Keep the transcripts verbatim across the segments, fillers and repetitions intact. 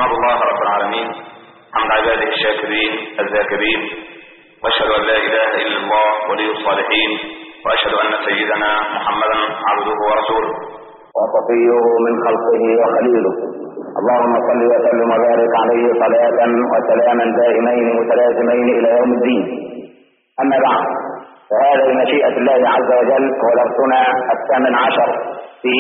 أحمد الله رب العالمين حمد عباده الشاكرين الذاكرين، وأشهد أن لا إله إلا الله ولي الصالحين، وأشهد أن سيدنا محمدا عبده ورسوله وصفيه من خلقه وخليله. اللهم صل وسلم وبارك عليه صلاة وسلاما دائمين متلازمين إلى يوم الدين. أما بعد، فهذا بمشيئة الله عز وجل هو درسنا الثامن عشر في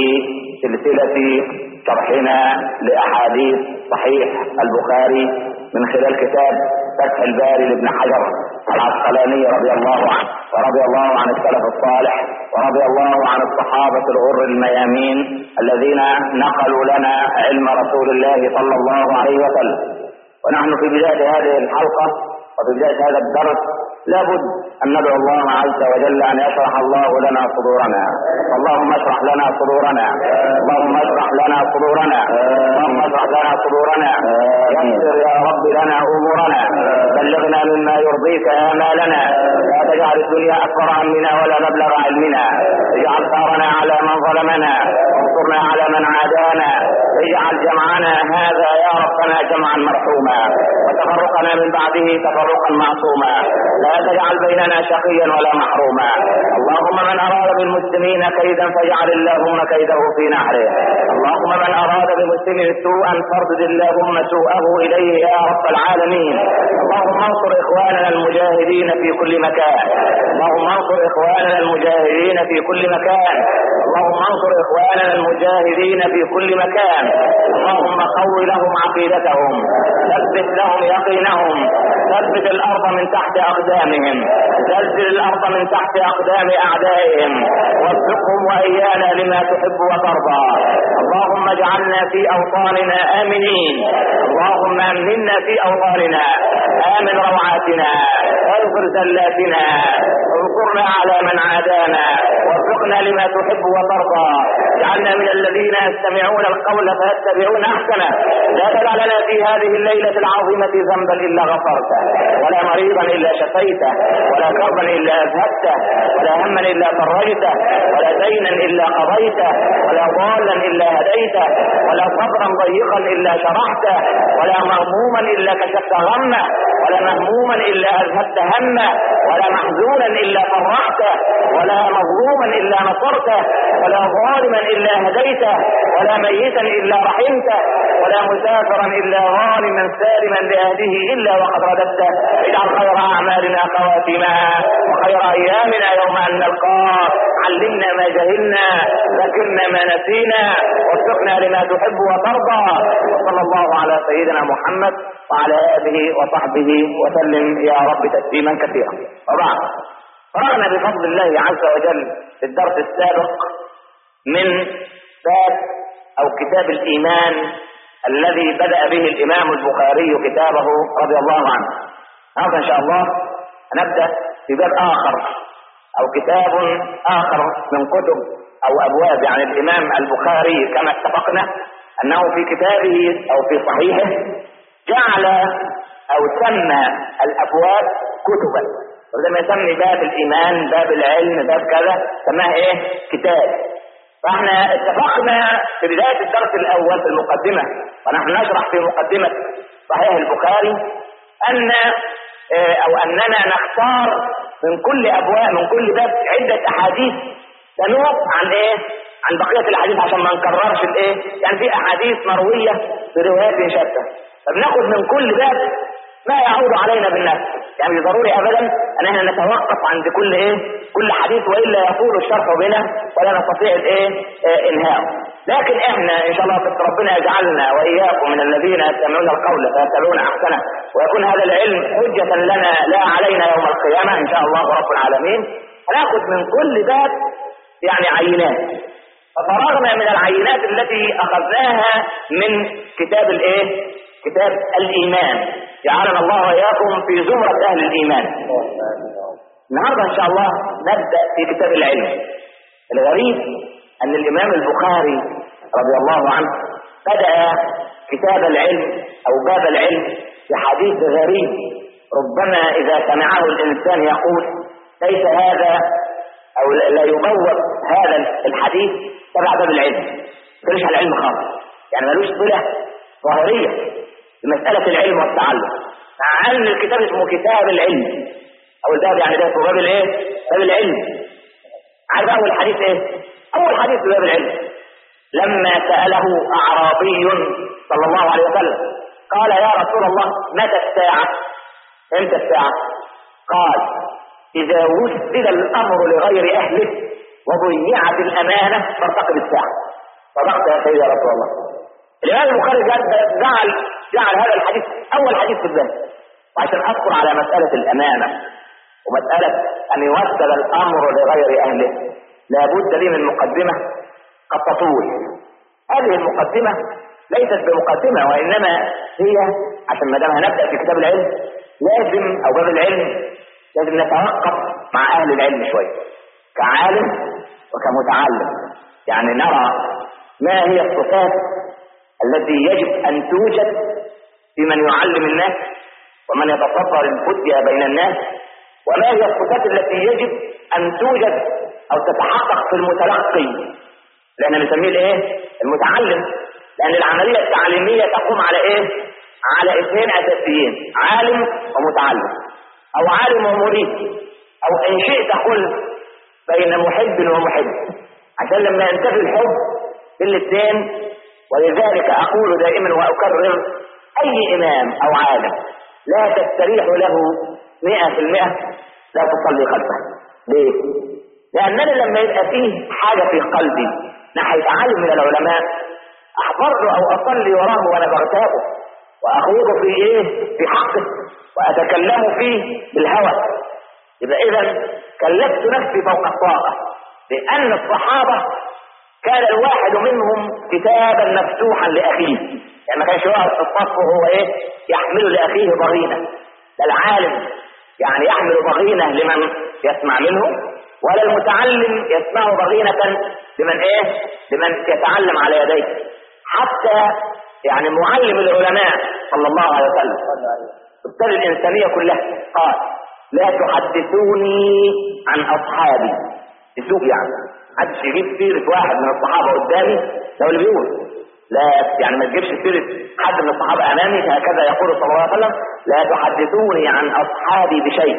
سلسلة شرحنا لأحاديث صحيح البخاري من خلال كتاب فتح الباري لابن حجر العسقلاني رضي الله عنه، ورضي الله عن السلف الصالح، ورضي الله عن الصحابة الغر الميامين الذين نقلوا لنا علم رسول الله صلى الله عليه وسلم. ونحن في بداية هذه الحلقة وفي بداية هذا الدرس لابد أن ندعو الله عز وجل أن يشرح الله لنا صدورنا. اللهم اشرح لنا صدورنا، اللهم اشرح لنا صدورنا، اللهم اشرح لنا صدورنا، يسر يا رب لنا أمورنا، بلغنا مما يرضيك آمالنا، لا تجعل الدنيا أكبر همنا ولا مبلغ علمنا، اجعل ثارنا على من ظلمنا وانصرنا على من عادانا، اجعل جمعنا هذا يا ربنا جمعا مرحوما وتفرقنا من بعده تفرقا معصوما، لا تجعل بيننا شقيا ولا محروما. اللهم من أراد بالمسلمين كيدا فاجعل اللهم كيده في نحره، اللهم من أراد بمسلم سوءا فاردد اللهم سوءه إليه يا رب العالمين. اللهم انصر إخواننا المجاهدين في كل مكان، اللهم انصر إخواننا المجاهدين في كل مكان، اللهم انصر إخواننا المجاهدين في كل مكان. اللهم قوي لهم عقيدتهم، ثبت لهم يقينهم، ثبت الأرض من تحت أقدامهم، زلزل الأرض من تحت أقدام أعدائهم، وفقهم وإيانا لما تحب وترضى. اللهم اجعلنا في أوطاننا آمنين، اللهم أمننا في أوطاننا، آمن روعاتنا، اغفر زلاتنا، انصرنا على من عادانا، وفقنا لما تحب وترضى. اجعلنا من الذين يستمعون القول فيتبعون أحسنه. لا تدع لنا في هذه الليلة العظيمة ذنبا إلا غفرته، ولا مريضا إلا شفيته، ولا كربا إلا أذهبته، ولا هما إلا فرجته، ولا دينا إلا قضيته، ولا ضالا إلا هديته، ولا صبرا ضيقا إلا شرحته، ولا مغموما إلا كشفت غمه، ولا مهموما إلا أذهبت همه، ولا محزونا إلا فرحته، ولا مظلوما إلا نصرته، ولا ظالما إلا هديته، ولا ميتا إلا رحمته، ولا مسافرا إلا غانما سالما لأهله إلا وقد رددته. اجعل خير أعمالنا خواتمها، وخير أيامنا يوم أن نلقاك. علمنا ما جهلنا، ذكرنا ما نسينا، وفقنا لما تحب وترضى. وصلى الله على سيدنا محمد وعلى آله وصحبه وسلم يا رب تسليما كثيرا. وبعد، فرغنا بفضل الله عز وجل في الدرس السابق من باب أو كتاب الإيمان الذي بدأ به الإمام البخاري كتابه رضي الله عنه. هذا إن شاء الله هنبدأ في باب آخر أو كتاب آخر من كتب أو أبواب يعني الإمام البخاري، كما اتفقنا أنه في كتابه أو في صحيحه جعل أو سمى الأبواب كتبا، وزي ما يسمي باب الإيمان باب العلم باب كذا سماه إيه؟ كتاب. فاحنا اتفقنا في بداية الدرس الأول في المقدمة، ونحن نشرح في مقدمة صحيح البخاري أن أو أننا نختار من كل أبواب من كل باب عدة أحاديث تنوب عن إيه؟ عن بقية الأحاديث عشان ما نكررش الإيه؟ يعني في أحاديث مروية بروايات شتى، فبناخد من كل باب ما يعود علينا بالنفس. يعني مش ضروري ابدا ان احنا نتوقف عند كل ايه كل حديث، والا يطول الشرح بنا ولا نستطيع الايه اه انهاء. لكن احنا ان شاء الله ربنا يجعلنا واياكم من الذين يستمعون القول فيتبعون احسنه، ويكون هذا العلم حجة لنا لا علينا يوم القيامة ان شاء الله رب العالمين. هناخد من كل باب يعني عينات، ففرغنا من العينات التي اخذناها من كتاب الايه كتاب الإيمان. جعلنا الله وإياكم في زمرة أهل الإيمان. النهارده إن شاء الله نبدأ في كتاب العلم. الغريب أن الإمام البخاري رضي الله عنه بدأ كتاب العلم أو باب العلم بحديث غريب، ربما إذا سمعه الإنسان يقول ليس هذا أو لا يبوب هذا الحديث تبع باب العلم، ملوش على العلم خالص، يعني ملوش صلة ظاهرية. بمسألة العلم والتعلم، مع أن الكتاب اسمه كتاب العلم أو الباب، يعني ده اسمه باب الإيه؟ باب العلم. عارف أول حديث إيه؟ أول حديث في باب العلم لما سأله أعرابي صلى الله عليه وسلم قال يا رسول الله متى الساعة؟ امتى الساعة؟ قال إذا وسد الأمر لغير أهله وضيعت الأمانة فارتقب الساعة. صدقت يا سيدي يا رسول الله. الإمام البخاري جعل جعل هذا الحديث أول حديث في الباب، وعشان أذكر على مسألة الأمانة ومسألة أن يوسد الأمر لغير أهله لابد لي من مقدمة قد تطول. هذه المقدمة ليست بمقدمة، وإنما هي عشان ما دام هنبدأ في كتاب العلم لازم أو باب العلم لازم نتوقف مع أهل العلم شوية كعالم وكمتعلم، يعني نرى ما هي الصفات التي يجب أن توجد في من يعلم الناس ومن يتصدر الفتية بين الناس، وما هي الصفات التي يجب أن توجد أو تتحقق في المتلقي، لأن نسميه الايه؟ المتعلم، لأن العملية التعليمية تقوم على ايه؟ على اثنين أساسيين، عالم ومتعلم، أو عالم ومريد، أو إن شئت قل بين محب ومحب، عشان لما ينتفي الحب في الاثنين. ولذلك أقول دائما وأكرر أي إمام أو عالم لا تستريح له مئة في المئة لا تصلي خلفه. ليه؟ لأنني لما يبقى فيه حاجة في قلبي ناحية عالم من العلماء أحضر له أو أصلي وراه وأنا بغتابه وأخوضه في إيه؟ في حقه وأتكلم فيه بالهوى، يبقى إذا كلفت نفسي فوق الطاقة، لأن الصحابة كان الواحد منهم كتابا مفتوحا لأخيه، يعني ما كانش واحد في الصف وهو إيه؟ يحمل لأخيه ضغينة، لا العالم يعني يحمل ضغينة لمن يسمع منه، ولا المتعلم يسمع ضغينة لمن إيه؟ لمن يتعلم على يديه. حتى يعني معلم العلماء صلى الله عليه وسلم ابتدى الإنسانية كلها قال لا تحدثوني عن أصحابي. تسوق يعني محدش يجيب سيرة واحد من الصحابة قدامي، ده اللي بيقول لا، يعني ما تجيبش سيرة حد من الصحابة أمامي، هكذا يقول صلى الله عليه وسلم لا تحدثوني عن أصحابي بشيء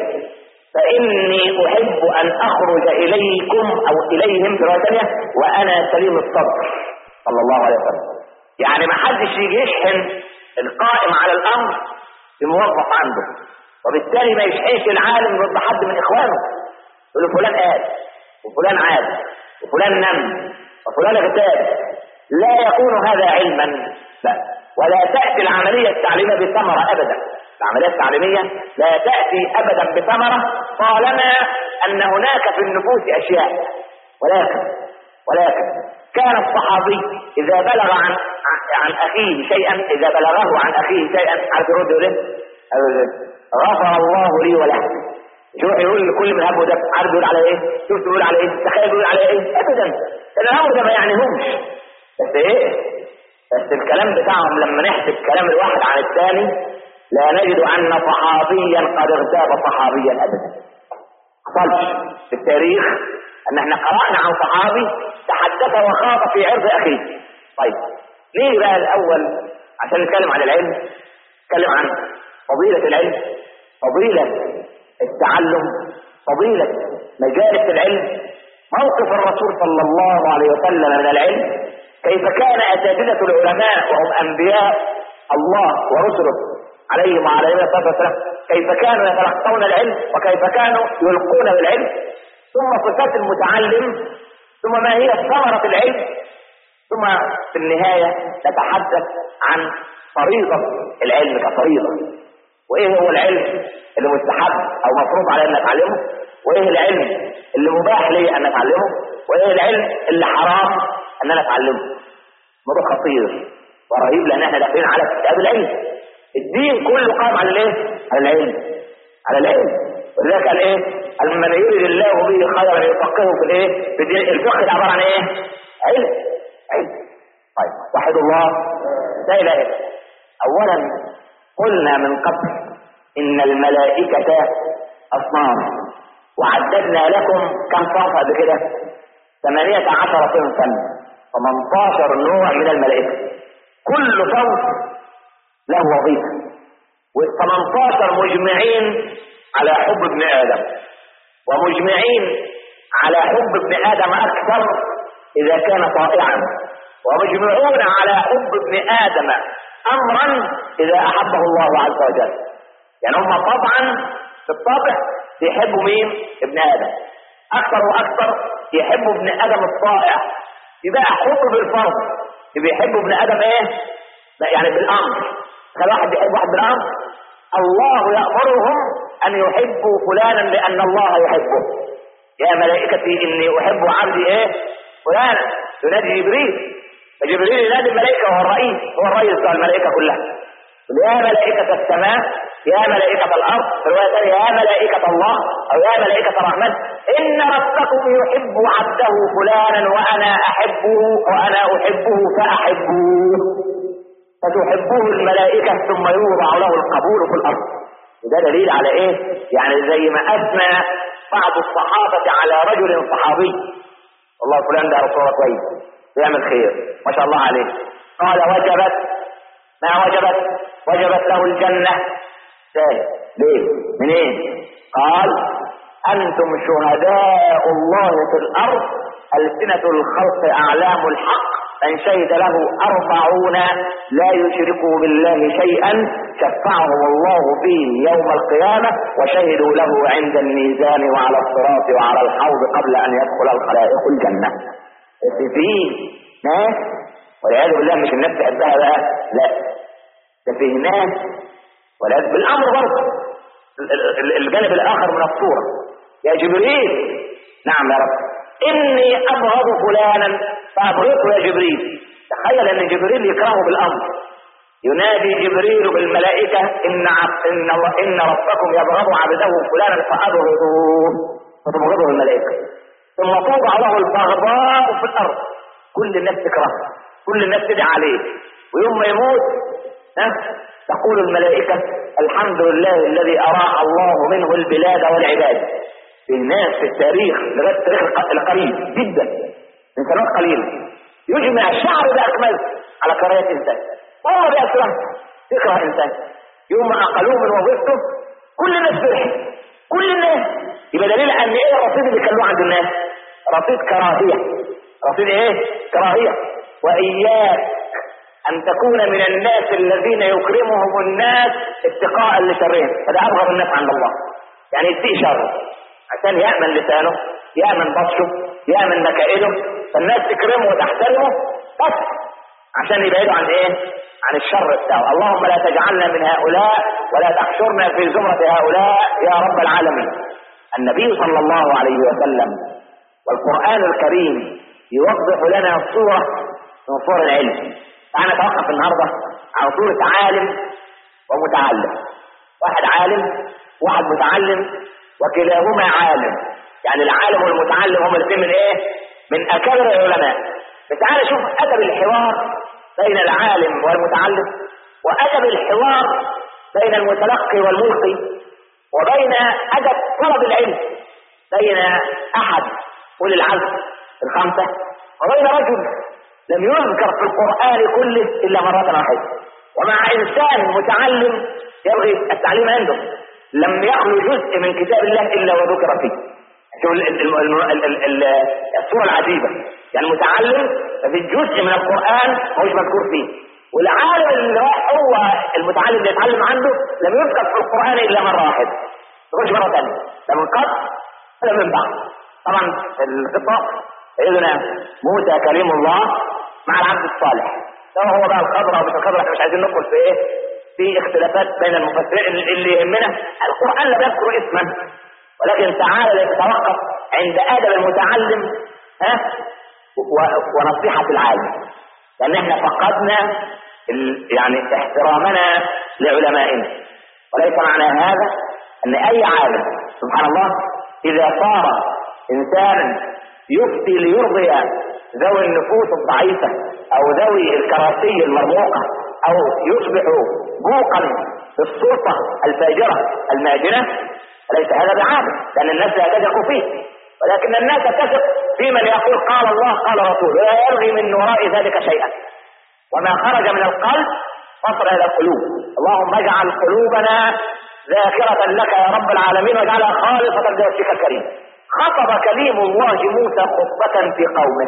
فإني أحب أن أخرج إليكم أو إليهم في رواية ثانية وأنا سليم الصدر صلى الله عليه وسلم. يعني ما حدش يجي يشحن القائم على الأمر بموظف عنده، وبالتالي ما يشحنش العالم ضد حد من إخوانه يقول له فلان قال وفلان عاد وفلان نم وفلان اغتاب. لا يكون هذا علما، لا، ولا تأتي العملية التعليمية بثمرة أبدا. العملية التعليمية لا تأتي أبدا بثمرة طالما أن هناك في النفوس أشياء. ولكن ولكن كان الصحابي إذا بلغ عن عن أخيه شيئا، إذا بلغه عن أخيه شيئا عارف يرد له غفر الله لي وله. شوف يقول لكل من هبه ده عارف يقول على ايه؟ شوف يقول على ايه؟ تخيل يقول على ايه؟ ابدا، لان الامر ده ما يعنيهمش. بس ايه؟ بس الكلام بتاعهم لما نحسب كلام الواحد عن الثاني لا نجد ان صحابيا قد اغتاب صحابيا ابدا. حصلش في التاريخ ان احنا قرانا عن صحابي تحدث وخاض في عرض اخيه. طيب ليه بقى الاول عشان نتكلم عن العلم، نتكلم عن فضيلة العلم، فضيلة التعلم، فضيلة مجالس العلم، موقف الرسول صلى الله عليه وسلم من العلم، كيف كان أساتذة العلماء وهم أنبياء الله ورسله عليهم وعلى الصلاة والسلام كيف كانوا يتلقون العلم وكيف كانوا يلقون بالعلم، ثم صفات المتعلم، ثم ما هي ثمرة العلم، ثم في النهاية نتحدث عن فريضة العلم كفريضة، وايه هو العلم اللي مستحب او مفروض علي ان اتعلمه، وايه العلم اللي مباح لي ان اتعلمه، وايه العلم اللي حرام ان انا اتعلمه. موضوع خطير ورهيب لان احنا داخلين على كتاب العلم. الدين كله قائم على الايه؟ على العلم، على العلم. ولذلك قال ايه؟ من يريد الله به خيرا يفقهه في الايه؟ في الدين. الفقه ده عباره عن ايه؟ علم، علم. طيب وحدوا الله لا اله الا الله. اولا قلنا من قبل إن الملائكة أصناف، وعددنا لكم كم صنف قبل كده؟ ثمانية عشر صنفا، ثمانية عشر نوع من الملائكة. كل صنف له وظيفة، والثمنتاشر مجمعين على حب ابن آدم، ومجمعين على حب ابن آدم أكثر إذا كان طائعا، ومجمعون على حب ابن آدم أمرا إذا أحبه الله عز وجل. يعني هم طبعا في الطبع يحبوا مين؟ ابن آدم أكثر وأكثر، يحبوا ابن آدم الطائع. يبقى حب بالفرض، يبقى يحبوا ابن آدم إيه؟ يعني بالأمر. كان واحد يحب واحد بالأمر، الله يأمرهم أن يحبوا فلانا لأن الله يحبه. يا ملائكتي إني أحب عبدي إيه؟ فلانا. ينادي جبريل، فجبريل ينادي الملائكة وهو الرئيس، هو الرئيس بتاع الملائكة كلها. يا ملائكة السماء، يا ملائكة الأرض، في رواية ثانية يا ملائكة الله أو يا ملائكة الرحمن، إن ربكم يحب عبده فلانا وأنا أحبه وأنا أحبه فأحبوه، فتحبوه الملائكة ثم يوضع له القبول في الأرض. وده دليل على إيه؟ يعني زي ما أثنى بعض الصحابة على رجل صحابي، والله فلان ده رسول كويس بيعمل خير ما شاء الله عليه، قال وجبت، ما وجبت؟ وجبت له الجنة. ازاي؟ ليه؟ منين؟ قال أنتم شهداء الله في الأرض، ألسنة الخلق أعلام الحق، من شهد له أربعون لا يشركوا بالله شيئا شفعهم الله فيه يوم القيامة وشهدوا له عند الميزان وعلى الصراط وعلى الحوض قبل أن يدخل الخلائق الجنة. في ناس والعياذ بالله مش الناس تحبها بقى، لا ده فيه ناس والعياذ بالأمر برضه الجانب الآخر من الصورة. يا جبريل، نعم يا رب، إني أبغض فلانا فأبغضه يا جبريل. تخيل أن جبريل يكرهه بالأمر، ينادي جبريل بالملائكة إن إن إن ربكم يبغض عبده فلانا فأبغضوه، فتبغضه الملائكة، ثم توضع له البغضاء في الأرض، كل الناس تكرهه، كل الناس تدعي عليه، ويوم ما يموت ها تقول الملائكة الحمد لله الذي أراح الله منه البلاد والعباد. في الناس في التاريخ لغاية التاريخ القريب جدا من سنوات قليلة يجمع الشعر بأكمله على كراهية إنسان، والله بأسره يكره إنسان، يوم ما أقلوه من وظيفته كل الناس فرح، كل الناس. يبقى دليل أن إيه الرصيد اللي كانوا عند الناس؟ رصيد كراهية، رصيد إيه؟ كراهية. وإياك أن تكون من الناس الذين يكرمهم الناس اتقاء لشرهم، فده أبغض الناس عند الله. يعني يسيء شره عشان يأمن لسانه، يأمن بطشه، يأمن مكائده، فالناس تكرمه وتحترمه بس عشان يبعدوا عن ايه؟ عن الشر بتاعه. اللهم لا تجعلنا من هؤلاء ولا تحشرنا في زمرة هؤلاء يا رب العالمين. النبي صلى الله عليه وسلم والقرآن الكريم يوضح لنا صورة من صور العلم. تعالى نتوقف النهارده على صورة عالم ومتعلم. واحد عالم وواحد متعلم وكلاهما عالم، يعني العالم والمتعلم هم الاثنين من ايه؟ من اكابر العلماء. فتعالى شوف ادب الحوار بين العالم والمتعلم، وادب الحوار بين المتلقي والملقي، وبين ادب طلب العلم بين احد اولي العزم الخمسه وبين رجل لم يذكر في القرآن كله الا مرة واحدة، ومع انسان متعلم يبغي التعليم عنده لم يخلو جزء من كتاب الله الا وذكر فيه. شوف الصورة العجيبة، يعني المتعلم في جزء من القرآن مش مذكور فيه، والعالم اللي هو المتعلم اللي يتعلم عنده لم يذكر في القرآن الا مرة واحدة، مش مرة ثانية، لا من قبل ولا من بعد. طبعا القصة سيدنا موسى كريم الله مع العبد الصالح، سواء هو بقى الخضر او مش الخضر، احنا مش عايزين ندخل في ايه؟ في اختلافات بين المفسرين. اللي يهمنا القرآن لا يذكر اسما، ولكن تعالى نتوقف عند ادب المتعلم ها ونصيحة العالم، لان احنا فقدنا يعني احترامنا لعلمائنا. وليس معنى هذا ان اي عالم سبحان الله اذا صار انسانا يفتي ليرضي ذوي النفوس الضعيفة او ذوي الكراسي المرموقة او يصبح بوقا في السلطة الفاجرة الماجنة، فليس هذا بعادة، لان الناس لا تثق فيه، ولكن الناس تثق في من يقول قال الله قال رسول، ولا يلغي من وراء ذلك شيئا، وما خرج من القلب فاصرف الى القلوب. اللهم اجعل قلوبنا ذاكرة لك يا رب العالمين واجعلها خالصة لوجهك الكريم. خطب كليم الله موسى خطبة في قومه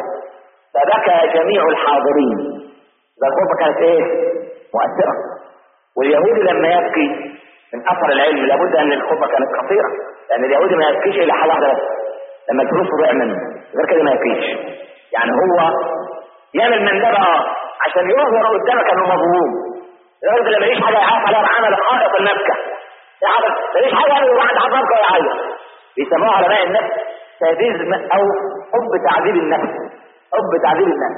فبكى جميع الحاضرين. الخطبة كانت ايه؟ مؤثرة. واليهودي لما يبكي من اثر العلم لابد ان الخطبة كانت خطيرة، لان اليهودي ما يبكيش الا حاجة واحدة بس، لما الفلوس تضيع منه، غير كده ما يبكيش. يعني هو يعمل من ده بقى عشان يظهر قدامك انه مظلوم. الراجل لما يعيش حاجة يعرف عليها بعمل خائط النبكة، يعرف مفيش حاجة يعني واحد عطاك ويعيط. بيسموها علماء النفس ساديزم او حب تعذيب النفس. حب تعذيب النفس.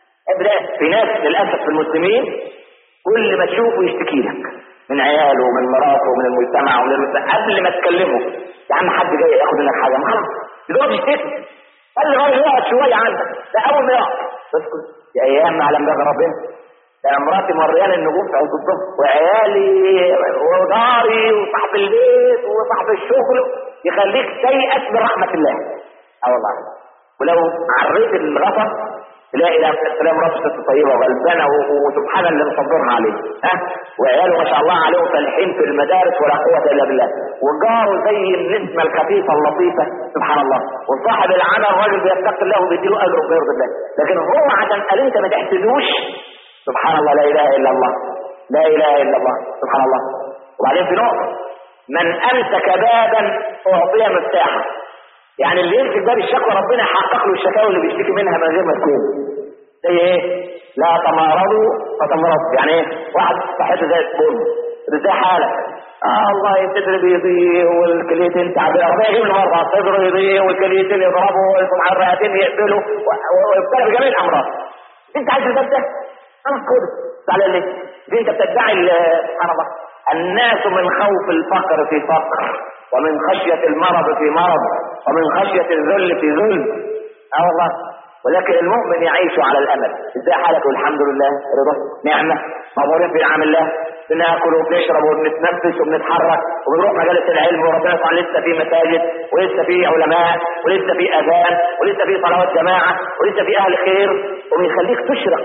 في ناس للاسف في المسلمين كل ما تشوفه يشتكي لك من عياله ومن مراته ومن المجتمع ومن المجتمع. قبل ما تكلمه يا عم حد جاي ياخد منك حاجه ما خلاص دلوقتي يشتكي. قال لي الراجل يقعد شويه عندك، ده اول ما يقعد اسكت يا ايام ما علم باب ربنا. ده انا مراتي مورياني النجوم في عز الظهر وعيالي وداري وصاحب البيت وصاحب الشغل يخليك تيأس من رحمه الله. اه والله. ولو عريت الغفر تلاقي تلاقي مراته ست طيبه وغلبانه وسبحان اللي مصبرها عليه، ها وعياله ما شاء الله عليهم فالحين في المدارس ولا قوه الا بالله، وجاره زي النسمه الخفيفه اللطيفه سبحان الله، وصاحب العمل راجل بيتقي الله وبيديله اجر ويرضي الله، لكن هو عشان قال انت ما تحسدوش سبحان الله. لا اله الا الله، لا اله الا الله سبحان الله. وبعدين في نقطه من امسك بابا اعطي مفتاحا، يعني اللي يمسك باب الشكوى ربنا يحقق له الشكاوى اللي بيشتكي منها من غير ما تكون. زي ايه؟ لا تمارضوا فتمرضوا. يعني ايه؟ واحد صحته زي الفل، ازاي حالك؟ اه والله صدري بيضيق والكليتين تعبانه، ربنا يجيب له مره صدره يضيق والكليتين يضربوا والسمعه الرئتين يقفلوا ويبتلى بجميع الامراض. انت عايز الباب ده؟ انا كده تعالى ليه؟ دي انت بتدعي سبحان الله. الناس من خوف الفقر في فقر، ومن خشية المرض في مرض، ومن خشية الذل في ذل. اه والله. ولكن المؤمن يعيش على الامل. ازاي حالك؟ والحمد لله رضا نعمه مبارك في نعم الله. بناكل وبنشرب وبنتنفس وبنتحرك وبنروح مجالس العلم وربنا طبعا لسه في مساجد ولسه في علماء ولسه في اذان ولسه في صلوات جماعه ولسه في اهل خير، وبيخليك تشرق،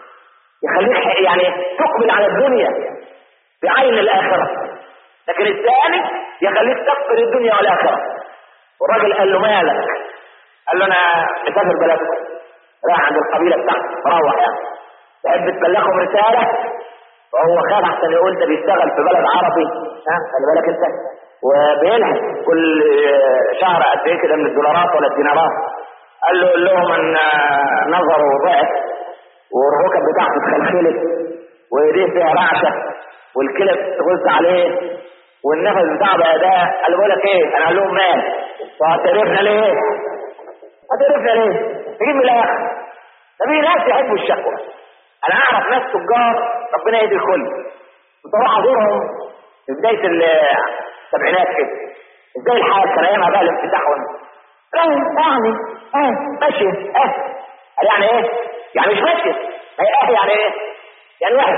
يخليك يعني تقبل على الدنيا بعين الاخره. لكن الثاني يخليك تفقد الدنيا والاخره. والراجل قال له مالك؟ قال له انا مسافر بلدكم، رايح عند القبيله بتاعتي مروح يعني، تحب تبلغهم رساله؟ وهو خاف احسن يقول ده بيشتغل في بلد عربي، ها خلي بالك انت، وبيلحق كل شهر قد ايه كده من الدولارات ولا الدينارات. قال له قول لهم ان نظره ضعف والركب بتاعته اتخلخلت وايديه فيها رعشه والكلى بتغز عليه والنفس بتاعه بقى ده. قال له بقول لك ايه؟ انا قال لهم مال؟ وهتعرفنا ليه؟ هتعرفنا ليه؟ تجيب من الاخر. ده في ناس يحبوا الشكوى. انا اعرف ناس تجار ربنا يهدي الكل، بصراحه ازورهم في بدايه السبعينات كده، ازاي الحال كان ايامها بقى الانفتاح يعني يعني اه ماشي اه يعني ايه؟ يعني مش ماشي هي اه يعني ايه؟ يعني وحش.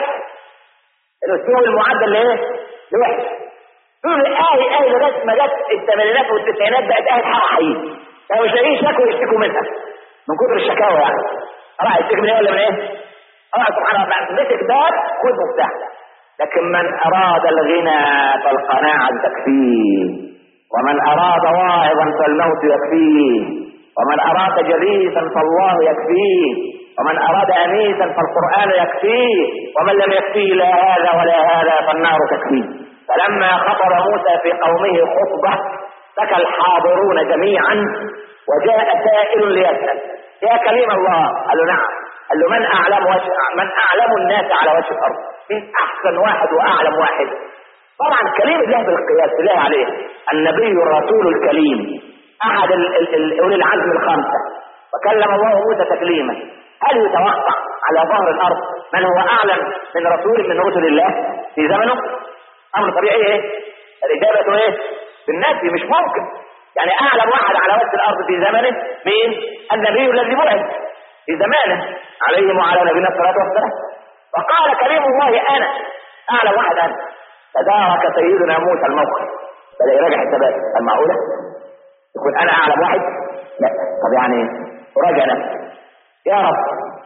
الاسلوب المعدل لايه؟ لوحش. تقول ايه ايه لغايه ما جت الثمانينات والتسعينات بقت اهل حق حقيقي، كانوا مش لاقيين شكوى يشتكوا منها من كتر الشكاوى. يعني راح يشتكي من ايه ولا من ايه؟ اه سبحان الله. مسك باب خد مفتاح. لكن من اراد الغنى فالقناعه تكفيه، ومن اراد واعظا فالموت يكفيه، ومن اراد جليسا فالله يكفيه، ومن اراد انيسا فالقران يكفيه، ومن لم يكفيه لا هذا ولا هذا فالنار تكفيه. فلما خطب موسى في قومه خطبه بكى الحاضرون جميعا، وجاء سائل ليسال يا كليم الله. قال له نعم. قال له من اعلم وجه من اعلم الناس على وجه الارض؟ مين احسن واحد واعلم واحد؟ طبعا كليم الله بالقياس الله عليه النبي الرسول الكليم احد اولي العزم الخمسه، وكلم الله موسى تكليما. هل يتوقع على ظهر الارض من هو اعلم من رسول من رسل الله في زمنه؟ امر طبيعي. ايه الاجابه؟ ايه بالنفي، مش ممكن. يعني اعلم واحد على وجه الارض في زمنه مين؟ النبي الذي بعث في زمانه عليه وعلى نبينا الصلاه والسلام. فقال كريم الله انا اعلم واحد انا. تدارك سيدنا موسى الموقف، بدا يراجع الثبات. المعقوله يكون انا اعلم واحد؟ لا. طب يعني راجع نفسه. يا رب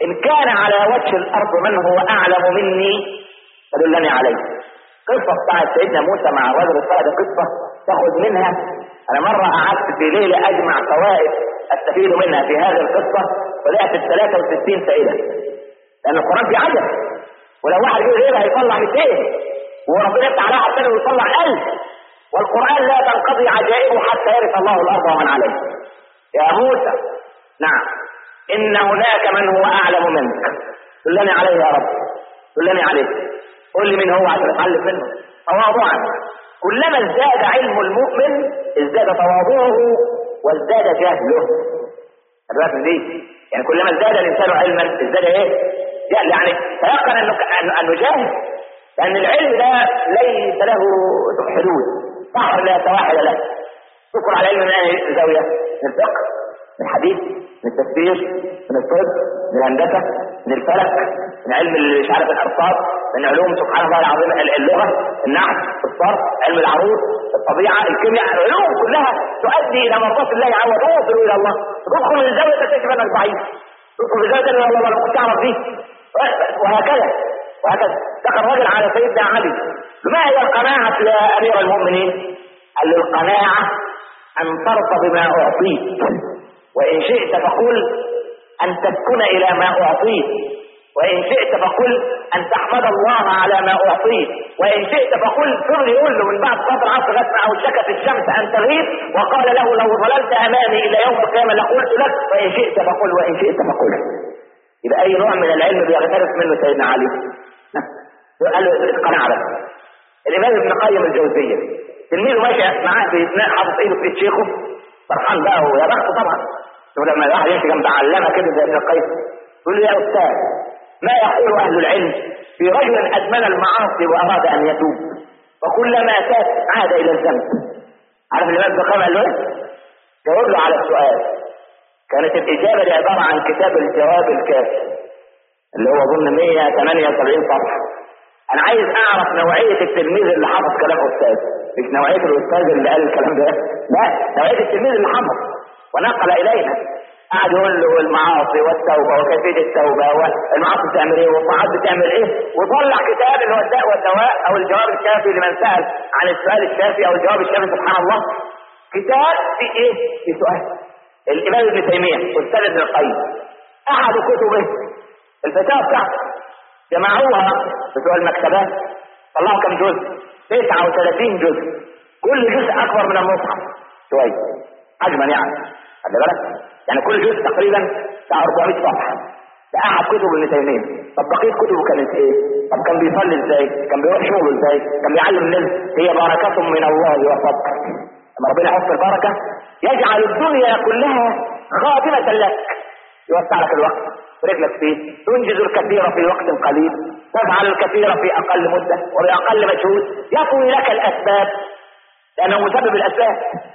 ان كان على وجه الارض من هو اعلم مني فدلني عليه. قصة بتاعت سيدنا موسى مع الرجل الصالح دي قصة تاخد منها. انا مرة قعدت في ليلة اجمع فوائد استفيد منها في هذه القصة طلعت ب ثلاثة وستين فائدة، لان القرآن في عجب، ولو واحد يقول غيرها هيطلع مئتين، وربنا يفتح عليها حتى ويطلع ألف، والقرآن لا تنقضي عجائبه حتى يرث الله الارض ومن عليه. يا موسى نعم ان هناك من هو اعلم منك، دلني عليه يا رب، دلني عليه، قل لي من هو عشان اتعلم منه. تواضعا، كلما ازداد علم المؤمن ازداد تواضعه وازداد جهله. الرسم دي يعني كلما ازداد الانسان علما ازداد ايه؟ يعني تيقن انه انه جاهل، لان العلم ده ليس له حدود، بحر لا سواحل له. تذكر على علم من اي زاويه؟ من الفقه، من الحديث، من التفسير، من الطب، من الهندسه، من الفلك، من علم مش عارف الارصاد، من علوم سبحان الله العظيم اللغه، النحو، الصرف، علم العروض، الطبيعه، الكيمياء، العلوم كلها تؤدي الى مرضات الله عز وجل وتوصل الى الله. تدخل من الزاويه تكتشف انك ضعيف، تدخل من الزاويه تقول الله ما كنت اعرف دي، وهكذا وهكذا. دخل رجل على سيدنا علي، ما هي القناعه يا امير المؤمنين؟ قال له القناعه ان ترضى بما اعطيت، وإن شئت فقل أن تسكن إلى ما أعطيت، وإن شئت فقل أن تحمد الله على ما أعطيت، وإن شئت فقل فضل يقول له من بعد فترة عصر غسنا أو شكت الشمس أن تغيب، وقال له لو ظللت أمامي إلى يوم القيامة لقلت لك وإن شئت فقل وإن شئت فقل. يبقى أي نوع من العلم بيغترف منه سيدنا علي؟ قال له القناعة بس. الإمام ابن قيم الجوزية تلميذه ماشي معاه في اثناء حاطط إيده في شيخه فرحان بقى ويا بخته طبعا. لما الواحد يمشي جنب علامه كده زي ابن القيم يقول له يا استاذ ما يقول اهل العلم في رجل ادمن المعاصي واراد ان يتوب وكلما تاب عاد الى الذنب؟ عارف الامام ابن القيم قال له ايه؟ جاوب له على السؤال. كانت الاجابه دي عباره عن كتاب الجواب الكافي اللي هو اظن مئة وثمانية وسبعين صفحه. انا عايز اعرف نوعيه التلميذ اللي حفظ كلام استاذ، مش نوعيه الاستاذ اللي قال الكلام ده، لا نوعيه التلميذ اللي حفظ ونقل الينا. قاعد يقول له المعاصي والتوبه وكيفيه التوبه والمعاصي بتعمل ايه والطاعات بتعمل ايه، وطلع كتاب اللي هو الداء والدواء او الجواب الشافي لمن سال عن السؤال الشافي او الجواب الشافي سبحان الله. كتاب في ايه؟ في سؤال. الامام ابن تيميه استاذ ابن القيم احد كتبه الفتاوى بتاعته جمعوها بتوع المكتبات طلعوا كم جزء؟ تسعة وثلاثين جزء، كل جزء اكبر من المصحف شويه حجما يعني، خلي بالك يعني كل جزء تقريبا بتاع أربعمئة صفحه. ده احد كتب ابن تيميه. طب بقيه كتبه كانت ايه؟ طب كان بيصلي ازاي؟ كان بيروح شغله ازاي؟ كان بيعلم الناس. هي بركه من الله وفضل. لما ربنا يحط البركه يجعل الدنيا كلها خاتمه لك، يوسع لك الوقت ورجلك فيه، تنجز الكثير في وقت قليل، تفعل الكثير في اقل مده وباقل مجهود، يطوي لك الاسباب لانه مسبب الاسباب.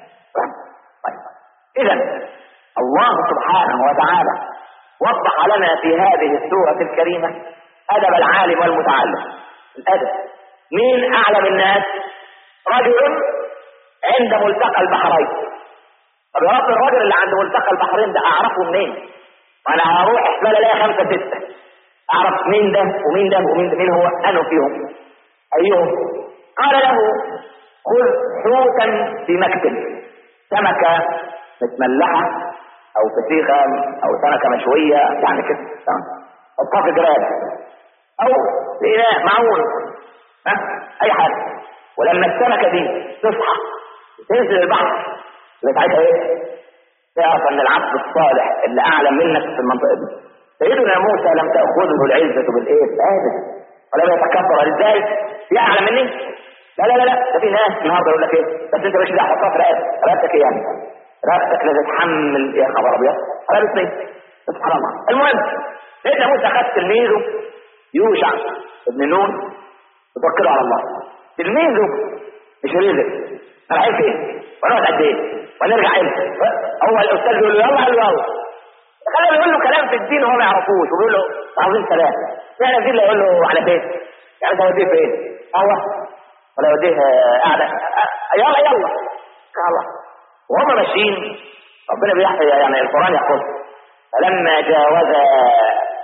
اذا الله سبحانه وتعالى وضح لنا في هذه السورة الكريمة ادب العالم والمتعلم. الادب مين اعلم الناس؟ رجل عند ملتقى البحرين. طب يا رب الرجل اللي عند ملتقى البحرين ده اعرفه منين؟ وانا هروح احتمال الاقي خمسة ستة اعرف مين ده ومين ده ومين ده، مين هو انا فيهم ايهم؟ قال له خذ حوتا في مكتب، سمكة متملحة او فسيخة او سمكة مشوية يعني كده، حطها في جراب او في اناء معون، ها اي حاجة. ولما السمكة دي تصحى تنزل البحر يبقى ساعتها ايه؟ تعرف ان العبد الصالح اللي اعلم منك في المنطقة دي. سيدنا موسى لم تأخذه العزة بالايه؟ ابدا، ولم يتكبر. ازاي؟ في اعلم مني؟ لا لا لا لا، ده في ناس النهارده يقول لك ايه؟ بس انت مش لاقي حطها في رقبتك، رقبتك ايه يعني؟ رقبتك لا تتحمل يا خبر ابيض، رقبتك سبحان الله. المهم سيدنا موسى خد تلميذه يوشع ابن نون وتوكله على الله. تلميذه مش رزق، رايحين فين؟ ونقعد قد ايه؟ ونرجع امتى؟ هو الاستاذ يقول له يلا قال له يلا. خليه يقول له كلام في الدين وهو ما يعرفوش وبيقول له عاوزين سلام. يعني الدين يقول له على فين؟ يعني ده يوديه فين؟ هو ولا يوديه قاعده يلا يلا الله. وهم ماشيين ربنا بيحكي يعني القران يقول فلما جاوزا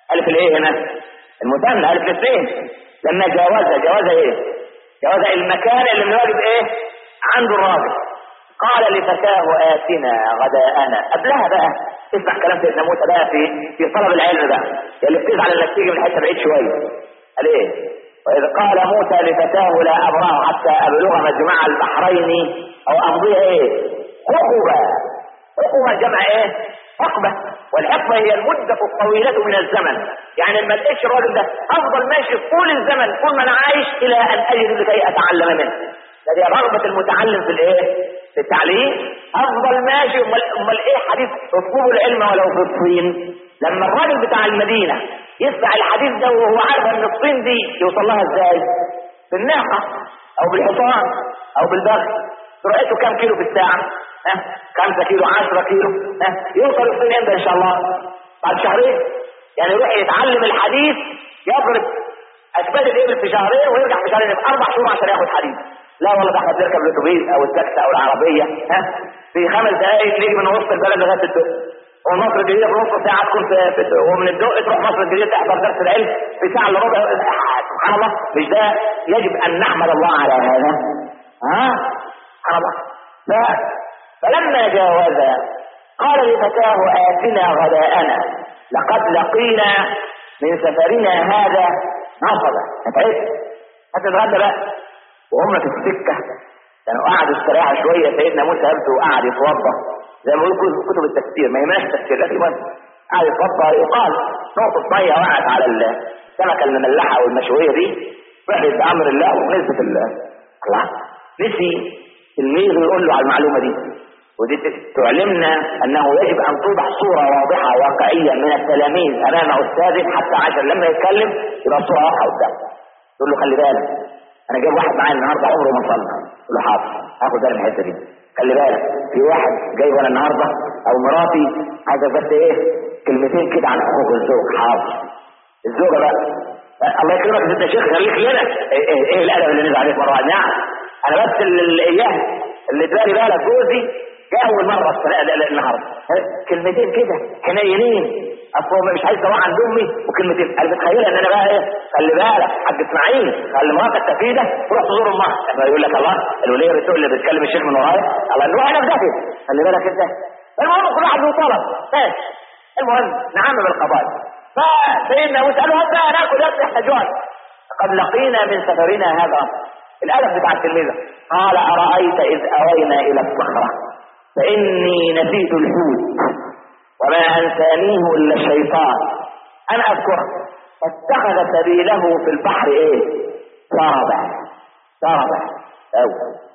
الف الايه هنا المثنى الف الاثنين، لما جاوزها جاوزها ايه؟ جاوزها المكان اللي من واجب ايه عنده الراجل. قال لفتاه آتنا غداءنا. قبلها بقى اسمع كلام سيدنا موسى بقى في في طلب العلم بقى، اللي بتزعل انك تيجي من حته بعيد شويه. قال ايه؟ واذ قال موسى لفتاه لا ابرح حتى ابلغ مجمع البحرين او امضي ايه؟ حقبه. حقبه جمع ايه؟ حقبه، والحقبه هي المده الطويله من الزمن، يعني ما تلاقيش الراجل ده افضل ماشي طول الزمن طول ما انا عايش الى ان اجد لكي اتعلم منه. هذه رغبه المتعلم في الايه؟ في التعليم. افضل ماشي. امال ايه حديث اطلبوا العلم ولو في الصين؟ لما الراجل بتاع المدينه يسمع الحديث ده وهو عارف ان الصين دي يوصل لها ازاي؟ بالناقه او بالحصان او بالبغل. سرعته كام كيلو في الساعه؟ ها خمسة كيلو عشرة كيلو. ها يوصل الصين امتى ان شاء الله؟ بعد شهرين. يعني يروح يتعلم الحديث يضرب اسباب الابل في شهرين ويرجع في شهرين، يبقى اربع شهور عشان ياخد حديث. لا والله ده احنا بنركب الاتوبيس او التاكسي او العربيه ها في خمس دقائق نيجي من وسط البلد لغايه الدق، ومصر الجديده في نص ساعه تكون في, في ومن الدق تروح مصر الجديده تحضر درس العلم في ساعه الا ربع. سبحان الله. مش ده يجب ان نحمد الله على هذا؟ ها سبحان الله. ف... فلما جاوزا قال لفتاه آتنا غداءنا لقد لقينا من سفرنا هذا نصبا. تعبت هتتغدى بقى. وهم في السكه كانوا قعدوا استراحه شويه، سيدنا موسى يبدو وقعد يتوضا زي ما بيقولوا كتب التفسير، ما يهمناش التفسير لكن قعد يتوضا. يقال نقطه ميه وقعت على السمكه المملحه والمشويه دي، فعلت بامر الله ونزلت الله. نسي تلميذه يقول له على المعلومه دي، ودي تعلمنا انه يجب ان توضح صوره واضحه واقعيه من التلاميذ امام استاذه حتى عشان لما يتكلم يبقى الصوره واضحه قدامه. تقول له خلي بالك انا جايب واحد معايا النهارده عمره ما صلى، تقول له حاضر هاخد بالي من الحته دي. خلي بالك في واحد جاي وانا النهارده او مراتي عايزه بس ايه كلمتين كده عن حقوق الزوج. حاضر. الزوجه بقى الله يكرمك انت يا شيخ خليك لنا ايه, إيه, إيه الادب اللي نزل عليك مره واحده؟ نعم انا بس الايام اللي تبالي بالك جوزي جاء اول مره النهارده كلمتين كده حنينين، اصل مش عايز اروح عند امي وكلمتين. انا متخيله ان انا بقى ايه خلي بالك حاج اسماعيل خلي مراتك تفيده تروح تزور امها. يقول لك الله الوليه بتقول اللي بتكلم الشيخ من ورايا الله نروح انا في خلي بالك انت. المهم كل واحد له طلب ماشي. المهم نعمم القضايا. فسيدنا موسى قال له هات بقى ناكل يا احنا جوعنا. قد لقينا من سفرنا هذا. الادب بتاع التلميذه. قال ارايت اذ اوينا الى الصخره فاني نسيت الحوت وما انسانيه الا الشيطان انا اذكره فاتخذ سبيله في البحر ايه؟ سربا. سربا او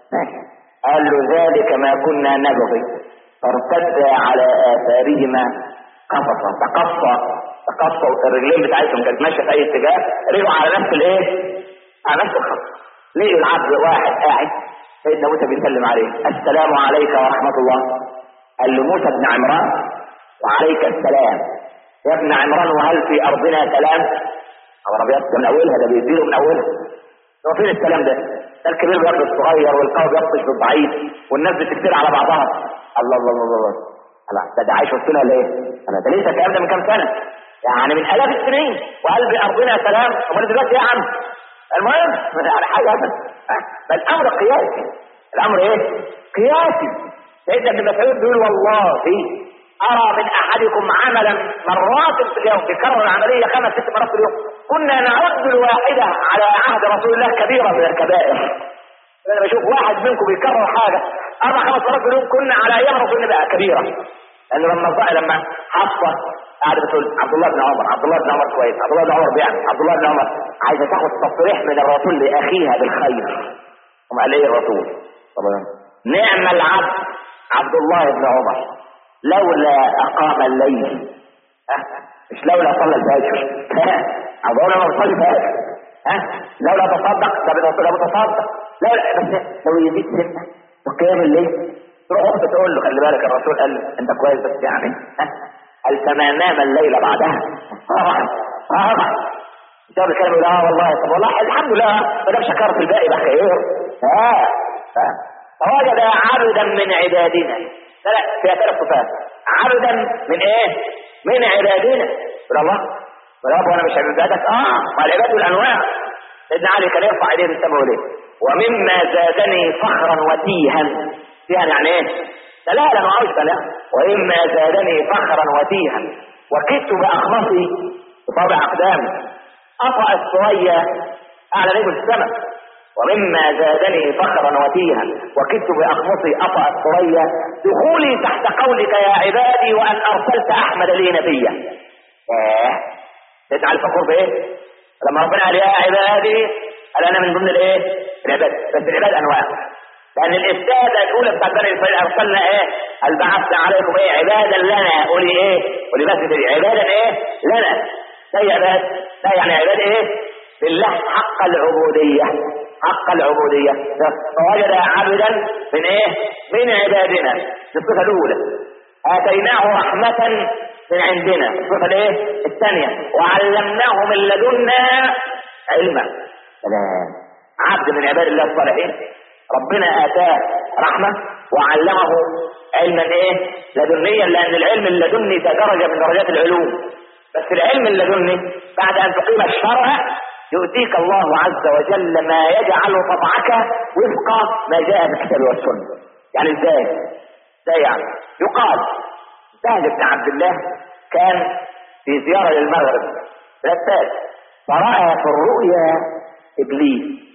قال له ذلك ما كنا نبغي فارتدا على اثارهما قصصا. تقصى تقصى الرجلين بتاعتهم كانت ماشيه في اي اتجاه، رجعوا على نفس الايه؟ على نفس الخط. ليه العبد واحد قاعد سيدنا موسى بيسلم عليه السلام عليك ورحمه الله. قال له موسى بن عمران وعليك السلام يا ابن عمران وهل في ارضنا سلام؟ خبر ابيض من اولها ده بيديله من اولها. هو فين السلام ده؟ ده الكبير بياخد الصغير والقوي بيبطش بالضعيف والناس بتكتير على بعضها. الله الله الله الله الله ده ده عايش وسطنا ليه؟ انا ده لسه الكلام ده من كام سنه يعني من الاف السنين. وهل بارضنا سلام؟ امال دلوقتي يا عم المهم على حاجه بل الامر قياسي. الامر ايه؟ قياسي. سيدنا ابن مسعود بيقول والله ارى من احدكم عملا مرات في اليوم بيكرر العمليه خمس ست مرات في اليوم كنا نعد الواحده على عهد رسول الله كبيره من الكبائر. انا بشوف واحد منكم بيكرر حاجه اربع خمس مرات في اليوم كنا على ايام رسول الله بقى كبيره. لانه لما لما حفصه قاعده بتقول عبد الله بن عمر عبد الله بن عمر كويس عبد الله بن عمر بيعمل عبد الله بن عمر عايزه تاخد تصريح من الرسول لاخيها بالخير. هم قال ايه الرسول؟ طبعا نعم العبد عبد الله بن عمر لولا اقام الليل ها مش لولا صلى الفجر عبد الله بن عمر صلى الفجر ها لولا تصدق ده بتصدق لولا بس لو يزيد سنه وقيام الليل تروح انت تقول له خلي بالك الرسول قال انت كويس بس يعني ها هل كما نام الليل بعدها؟ طبعا طبعا جاب الكلام يقول اه والله طب والله الحمد لله ما دام شكرت الباقي بقى خير. ها فوجد عبدا من عبادنا لا فيها ثلاث صفات. عبدا من ايه؟ من عبادنا يقول الله ولو وانا مش عبادتك اه ما العباد والانواع. سيدنا علي كان يرفع ايديه بالسماء ليه؟ ومما زادني فخرا وتيها. تيها يعني ايه؟ دلالا وعوش دلالا. ومما زادني فخرا وتيها وكدت باخمصي بطابع اقدامي اطأ الثريا اعلى نجم السماء. ومما زادني فخرا وتيها وكدت باخمصي اطأ الثريا دخولي تحت قولك يا عبادي وان ارسلت احمد لي نبيا. ايه تجعل فخور بايه؟ لما ربنا قال يا عبادي قال انا من ضمن الايه؟ العباد. بس العباد انواع، لان الاستاذه الاولى بتاعت بني اسرائيل ارسلنا ايه؟ قال بعثنا عليكم ايه؟ عبادا لنا. قولي ايه؟ قولي بس كده عبادا ايه؟ لنا. زي عباد لا يعني عباد ايه؟ لله حق العبوديه. حق العبوديه فوجد عبدا من ايه؟ من عبادنا. الصفه الاولى. اتيناه رحمه من عندنا. الصفه الايه؟ الثانيه. وعلمناه من لدنا علما. سلام. عبد من عباد الله الصالحين ربنا اتاه رحمه وعلمه علما ايه؟ لدنيا، لان العلم اللدني ده درجه من درجات العلوم. بس العلم اللدني بعد ان تقيم الشرع يؤتيك الله عز وجل ما يجعل طبعك وفق ما جاء في الكتاب والسنه. يعني ازاي؟ ازاي يعني؟ يقال سهل بن عبد الله كان في زياره للمغرب ثلاث فرأى في الرؤيا ابليس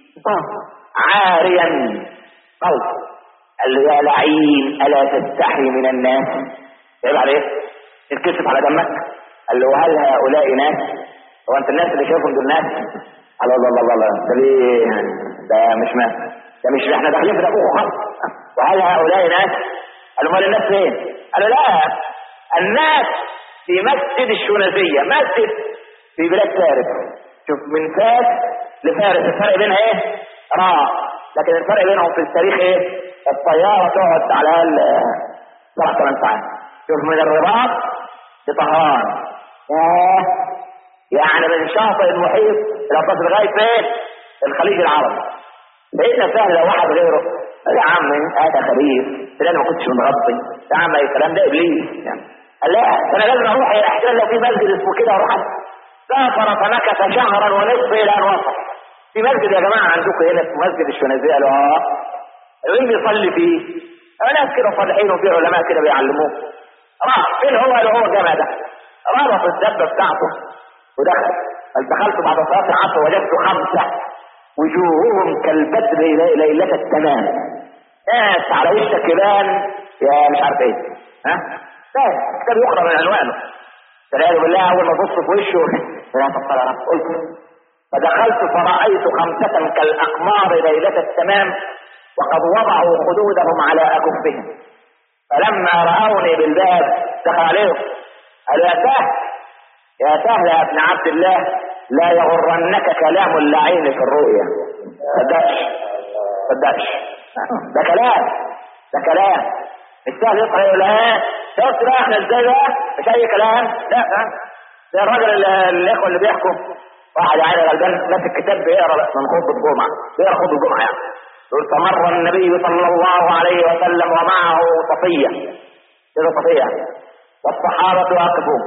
عاريا قوي. قال له يا لعين الا تستحي من الناس؟ عيب عليك تتكسف على دمك. قال له هل هؤلاء ناس؟ هو انت الناس اللي شايفهم دول ناس؟ قال الله الله الله ده ليه؟ ده مش ناس، ده مش احنا داخلين في دقوق خالص. وهل هؤلاء ناس؟ قال له امال الناس فين؟ قال له لا الناس في مسجد الشونازيه، مسجد في بلاد فارس. شوف من فاس لفارس الفرق بينها ايه؟ راء. لكن الفرق بينهم في التاريخ ايه؟ الطياره تقعد على الاقل سبع ثمان ساعات. شوف من الرباط لطهران ياه، يعني من شاطئ المحيط الى تصل لغايه فين؟ الخليج العربي. لقينا سهل لو واحد غيره يا عم هذا خبيث انا ما كنتش متغطي يا عم الكلام ده ابليس يعني. قال لا انا لازم اروح احتمال لو في مسجد اسمه كده اروح. سافر فمكث شهرا ونصف الى ان وصل في مسجد. يا جماعه عندكم هنا في مسجد الشونازيه؟ قالوا اه. مين بيصلي فيه؟ ناس كده صالحين وفي علماء كده بيعلموه. راح فين هو؟ اللي هو الجامع ده. ربط الدبه بتاعته ودخل. دخلت بعد صلاه العصر وجدت خمسه وجوههم كالبدر ليله التمام، ناس على وش كبان يا مش عارف ايه. ها ده كتاب يقرا من عنوانه. فقالوا بالله اول ما بص في وشه يا تفضل قلت فدخلت فرأيت خمسة كالأقمار ليلة التمام وقد وضعوا خدودهم على أكفهم. فلما رأوني بالباب دخل عليهم قالوا يا سهل يا سهل يا ابن عبد الله لا يغرنك كلام اللعين في الرؤيا. صدقش صدقش ده كلام ده كلام. السهل يقرأ يقول ها شفت بقى احنا ازاي بقى مش اي كلام. لا ده الراجل الاخوه اللي بيحكوا واحد عيل غلبان ماسك كتاب بيقرا من خطبه الجمعه بيقرا خطبه الجمعه يعني. يقول فمر النبي صلى الله عليه وسلم ومعه صفيه كده صفيه والصحابه واقفون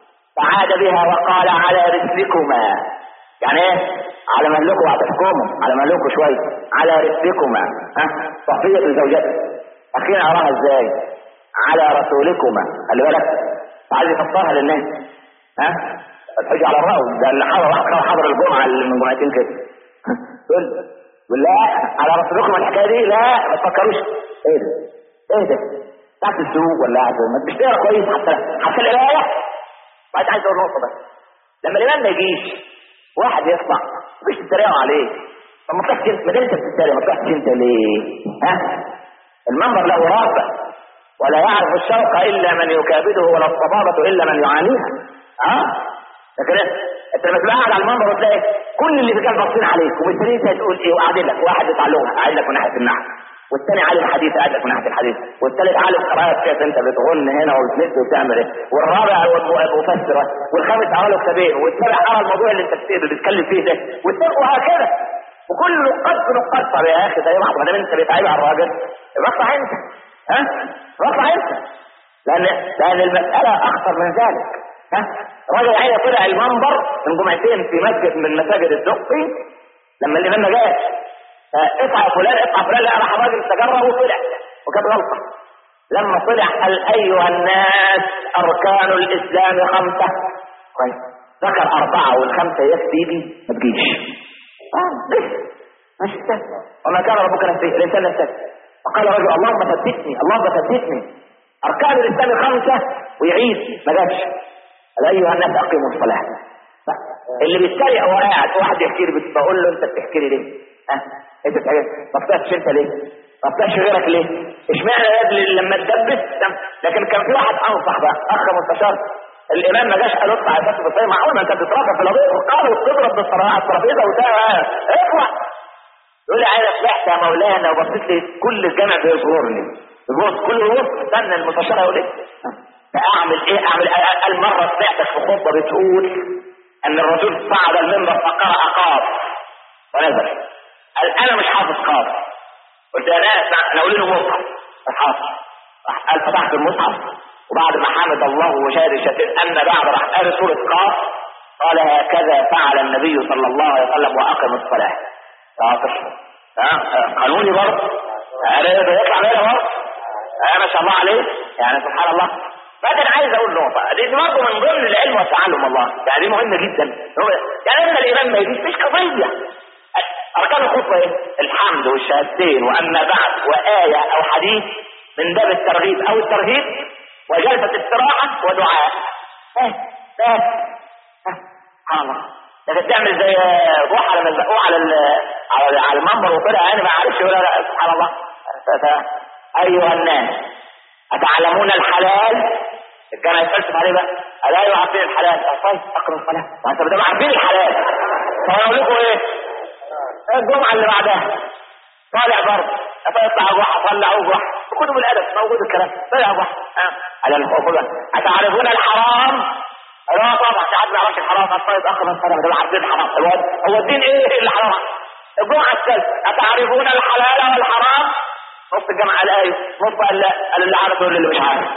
فعاد بها وقال على رسلكما. يعني ايه؟ على مهلكم وعطفكم على مهلكم شويه على رسلكما. ها صفيه زوجته اخيرا اراها ازاي؟ على رسولكما. خلي بالك عايز يفسرها للناس. ها الحج على الراس ده اللي حضر واحد حضر الجمعه اللي من جمعتين كده. تقول لا على رسولكم الحكايه دي لا ما تفكروش. ايه ده؟ ايه ده؟ تحت السوق ولا قاعد ما مش تقرا كويس حتى حتى القرايه. بعد عايز اقول نقطه بس لما الامام ما يجيش واحد يطلع مش تتريقوا عليه. طب ما تروحش انت ما دام انت بتتريق ما تروحش انت ليه؟ ها المنبر له رافع ولا يعرف الشوق الا من يكابده ولا الصبابه الا من يعانيها. ها أه؟ لكن انت لما تبقى قاعد على المنبر وتلاقي كل اللي في كان باصين عليك ومستنيين انت تقول ايه وقاعدين لك واحد يطلع لهم قاعد لك من ناحيه النحو والثاني عالم حديث قاعد لك من ناحيه الحديث والثالث عالم قراءه كيف انت بتغن هنا وبتلف وبتعمل ايه والرابع مفسر والخامس عمله كتابين والسابع قرا الموضوع اللي انت بتتكلم فيه ده والسابع وهكذا وكل نقاط بنقاط. طب يا اخي زي بعض ما دام انت بتعيب على الراجل اطلع انت. ها اطلع انت لان لان المساله اخطر من ذلك. ها الراجل عينه طلع المنبر من جمعتين في مسجد من مساجد الدقي لما الامام ما جاش، اطلع فلان اطلع فلان، لا راح الراجل تجرأ وطلع وكانت غلطه. لما طلع قال ايها الناس اركان الاسلام خمسه، كويس، ذكر اربعه والخمسه يكفي بي ما تجيش. اه ليه؟ مش سهل. وما كان ربك نسيه الانسان نسيه. فقال الرجل اللهم ثبتني اللهم ثبتني، اركان الاسلام خمسه ويعيد ما جابش. قال ايها الناس اقيموا الصلاه. اللي بيتريق هو قاعد، واحد يحكي لي بقول له انت بتحكي لي ليه؟ ها انت بتحكي ما بتحكيش انت ليه؟ ما بتحكيش غيرك ليه؟ اشمعنى يا ابني لما تدبس؟ لكن كان في واحد انصح بقى اخ مستشار، الامام ما جاش قال اطلع يا فاتح بالطريق، معقول ما انت بتتربى في القضيه وقال وتضرب بالصراحه على الترابيزه وبتاع اطلع. يقول لي عايز افلحت يا مولانا، وبصيت لي كل الجامع بيصغرني بيبص كل الوسط، استنى المستشار يقول ايه؟ اعمل ايه؟ اعمل قال مره سمعتك في خطبه بتقول ان الرسول صعد المنبر فقرأ قاف ونزل. قال انا مش حافظ قاف. قلت يا ناس انا اقول له مصحف حافظ. قال فتحت المصحف وبعد ما حمد الله وشهد الشهادتين اما بعد راح قال سوره قاف، قال هكذا فعل النبي صلى الله عليه وسلم واقم الصلاه. ها قانوني برضه يطلع بيها برضه ما شاء الله عليه، يعني سبحان الله. بعدين عايز اقول نقطه دي برضه من ضمن العلم والتعلم الله، يعني دي مهمه جدا. يعني ان الامام ما يجيش مش قضيه. اركان الخطبه ايه؟ الحمد والشهادتين واما بعد وايه او حديث من باب الترغيب او الترهيب وجلسه استراحه ودعاء. بس بس سبحان الله. لكن تعمل زي ضحى لما زقوه على على على المنبر وطلع يعني ما عارفش ولا لا. سبحان الله. ايها الناس اتعلمون الحلال؟ كان يتفلسف عليه بقى الا ايوه عارفين الحلال؟ طيب اقرا الصلاه وانت بدل عارفين الحلال. فاقول لكم ايه؟ الجمعه اللي بعدها طالع برضه اطلع جحا طلع جحا كتب الادب موجود الكلام طلع جحا على الخوف. اتعرفون الحرام؟ لا طبعا ساعات ما يعرفش الحرام. طيب اقرا الصلاه بدل عارفين الحرام. هو الدين ايه اللي حرام؟ الجمعه الثالثه اتعرفون الحلال والحرام؟ نص الجامعه الايه نص قال لا قال اللي عارف يقول اللي مش عارف.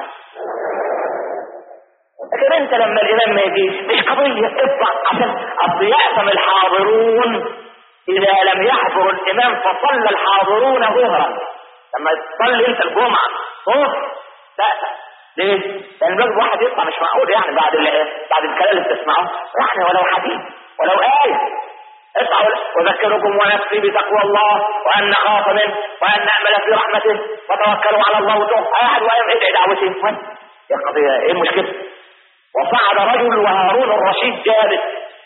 لكن انت لما الامام ما يجيش مش قضيه اطلع عشان اصل يأثم الحاضرون اذا لم يحضر الامام فصلى الحاضرون ظهرا. لما تصلي انت الجمعه ظهر تأثم ليه؟ لان لازم واحد يطلع مش معقول يعني بعد بعد الكلام اللي بتسمعه يعني ولو حديث ولو ايه. اطلع اذكركم ونفسي بتقوى الله وان نخاف منه وان نامل في رحمته وتوكلوا على الله وتوب احد ويوم ادعي دعوته. يا قضيه ايه المشكله؟ وصعد رجل وهارون الرشيد جالس،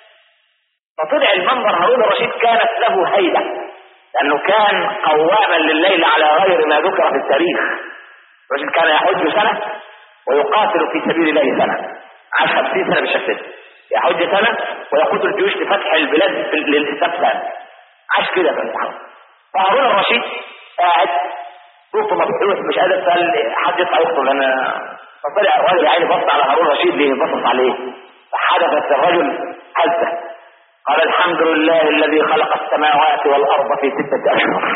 فطلع المنبر. هارون الرشيد كانت له هيبه لانه كان قواما لليل على غير ما ذكر في التاريخ. الرجل كان يحج سنه ويقاتل في سبيل الله سنه، عاش خمسين سنه بالشكل ده، يحج سنه ويقود الجيوش لفتح البلاد للاسلام سنه، عاش كده في الحرب. فهارون الرشيد قاعد صوته مبحوث مش قادر سال حد يطلع يخطب لان فطلع الراجل يعني بص على هارون الرشيد ليه بصص عليه. فحدثت الرجل حزه قال الحمد لله الذي خلق السماوات والارض في سته اشهر.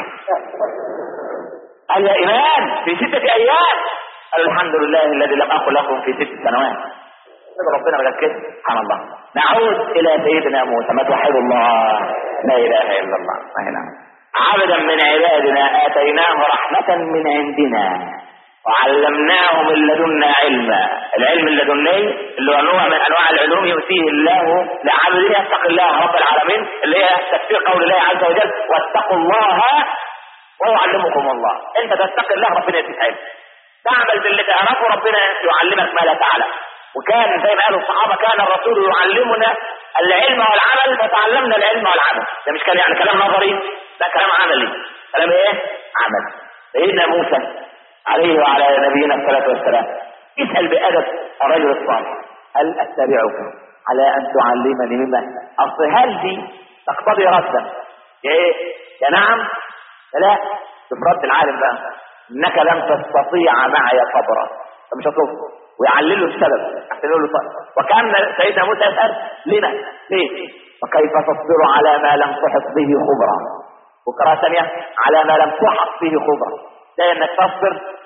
قال يا امام في سته ايام؟ قال الحمد لله الذي لم اقل لكم في ست سنوات. ربنا مركز سبحان الله. نعود الى سيدنا موسى. ما توحد الله لا اله الا الله. هنا عبدا من عبادنا اتيناه رحمه من عندنا وعلمناه من لدنا علما. العلم اللدني اللي هو نوع من انواع العلوم يؤتيه الله لعبده يتقي الله رب العالمين، اللي هي تفسير قول الله عز وجل واتقوا الله ويعلمكم الله. انت تتقي الله ربنا يديك علم، تعمل باللي تعرفه ربنا يعلمك ما لا تعلم. وكان زي ما قالوا الصحابه كان الرسول يعلمنا العلم والعمل فتعلمنا العلم والعمل. ده مش كان يعني كلام نظري، ده كلام عملي. كلام ايه؟ عمل. سيدنا موسى عليه وعلى نبينا الصلاه والسلام اسال بادب الرجل الصالح هل اتبعك على ان تعلمني مما اصل هل دي تقتضي ردا ايه؟ يا نعم يا لا. بفرد العالم بقى انك لن تستطيع معي صبرا فمش هتوصل ويعلل له السبب عشان يقول له طيب. وكان سيدنا موسى يسال لما ليه؟ وكيف تصبر على ما لم تحط به خبرا. وقراءة ثانية على ما لم تحط به خبرا. لا انك تصبر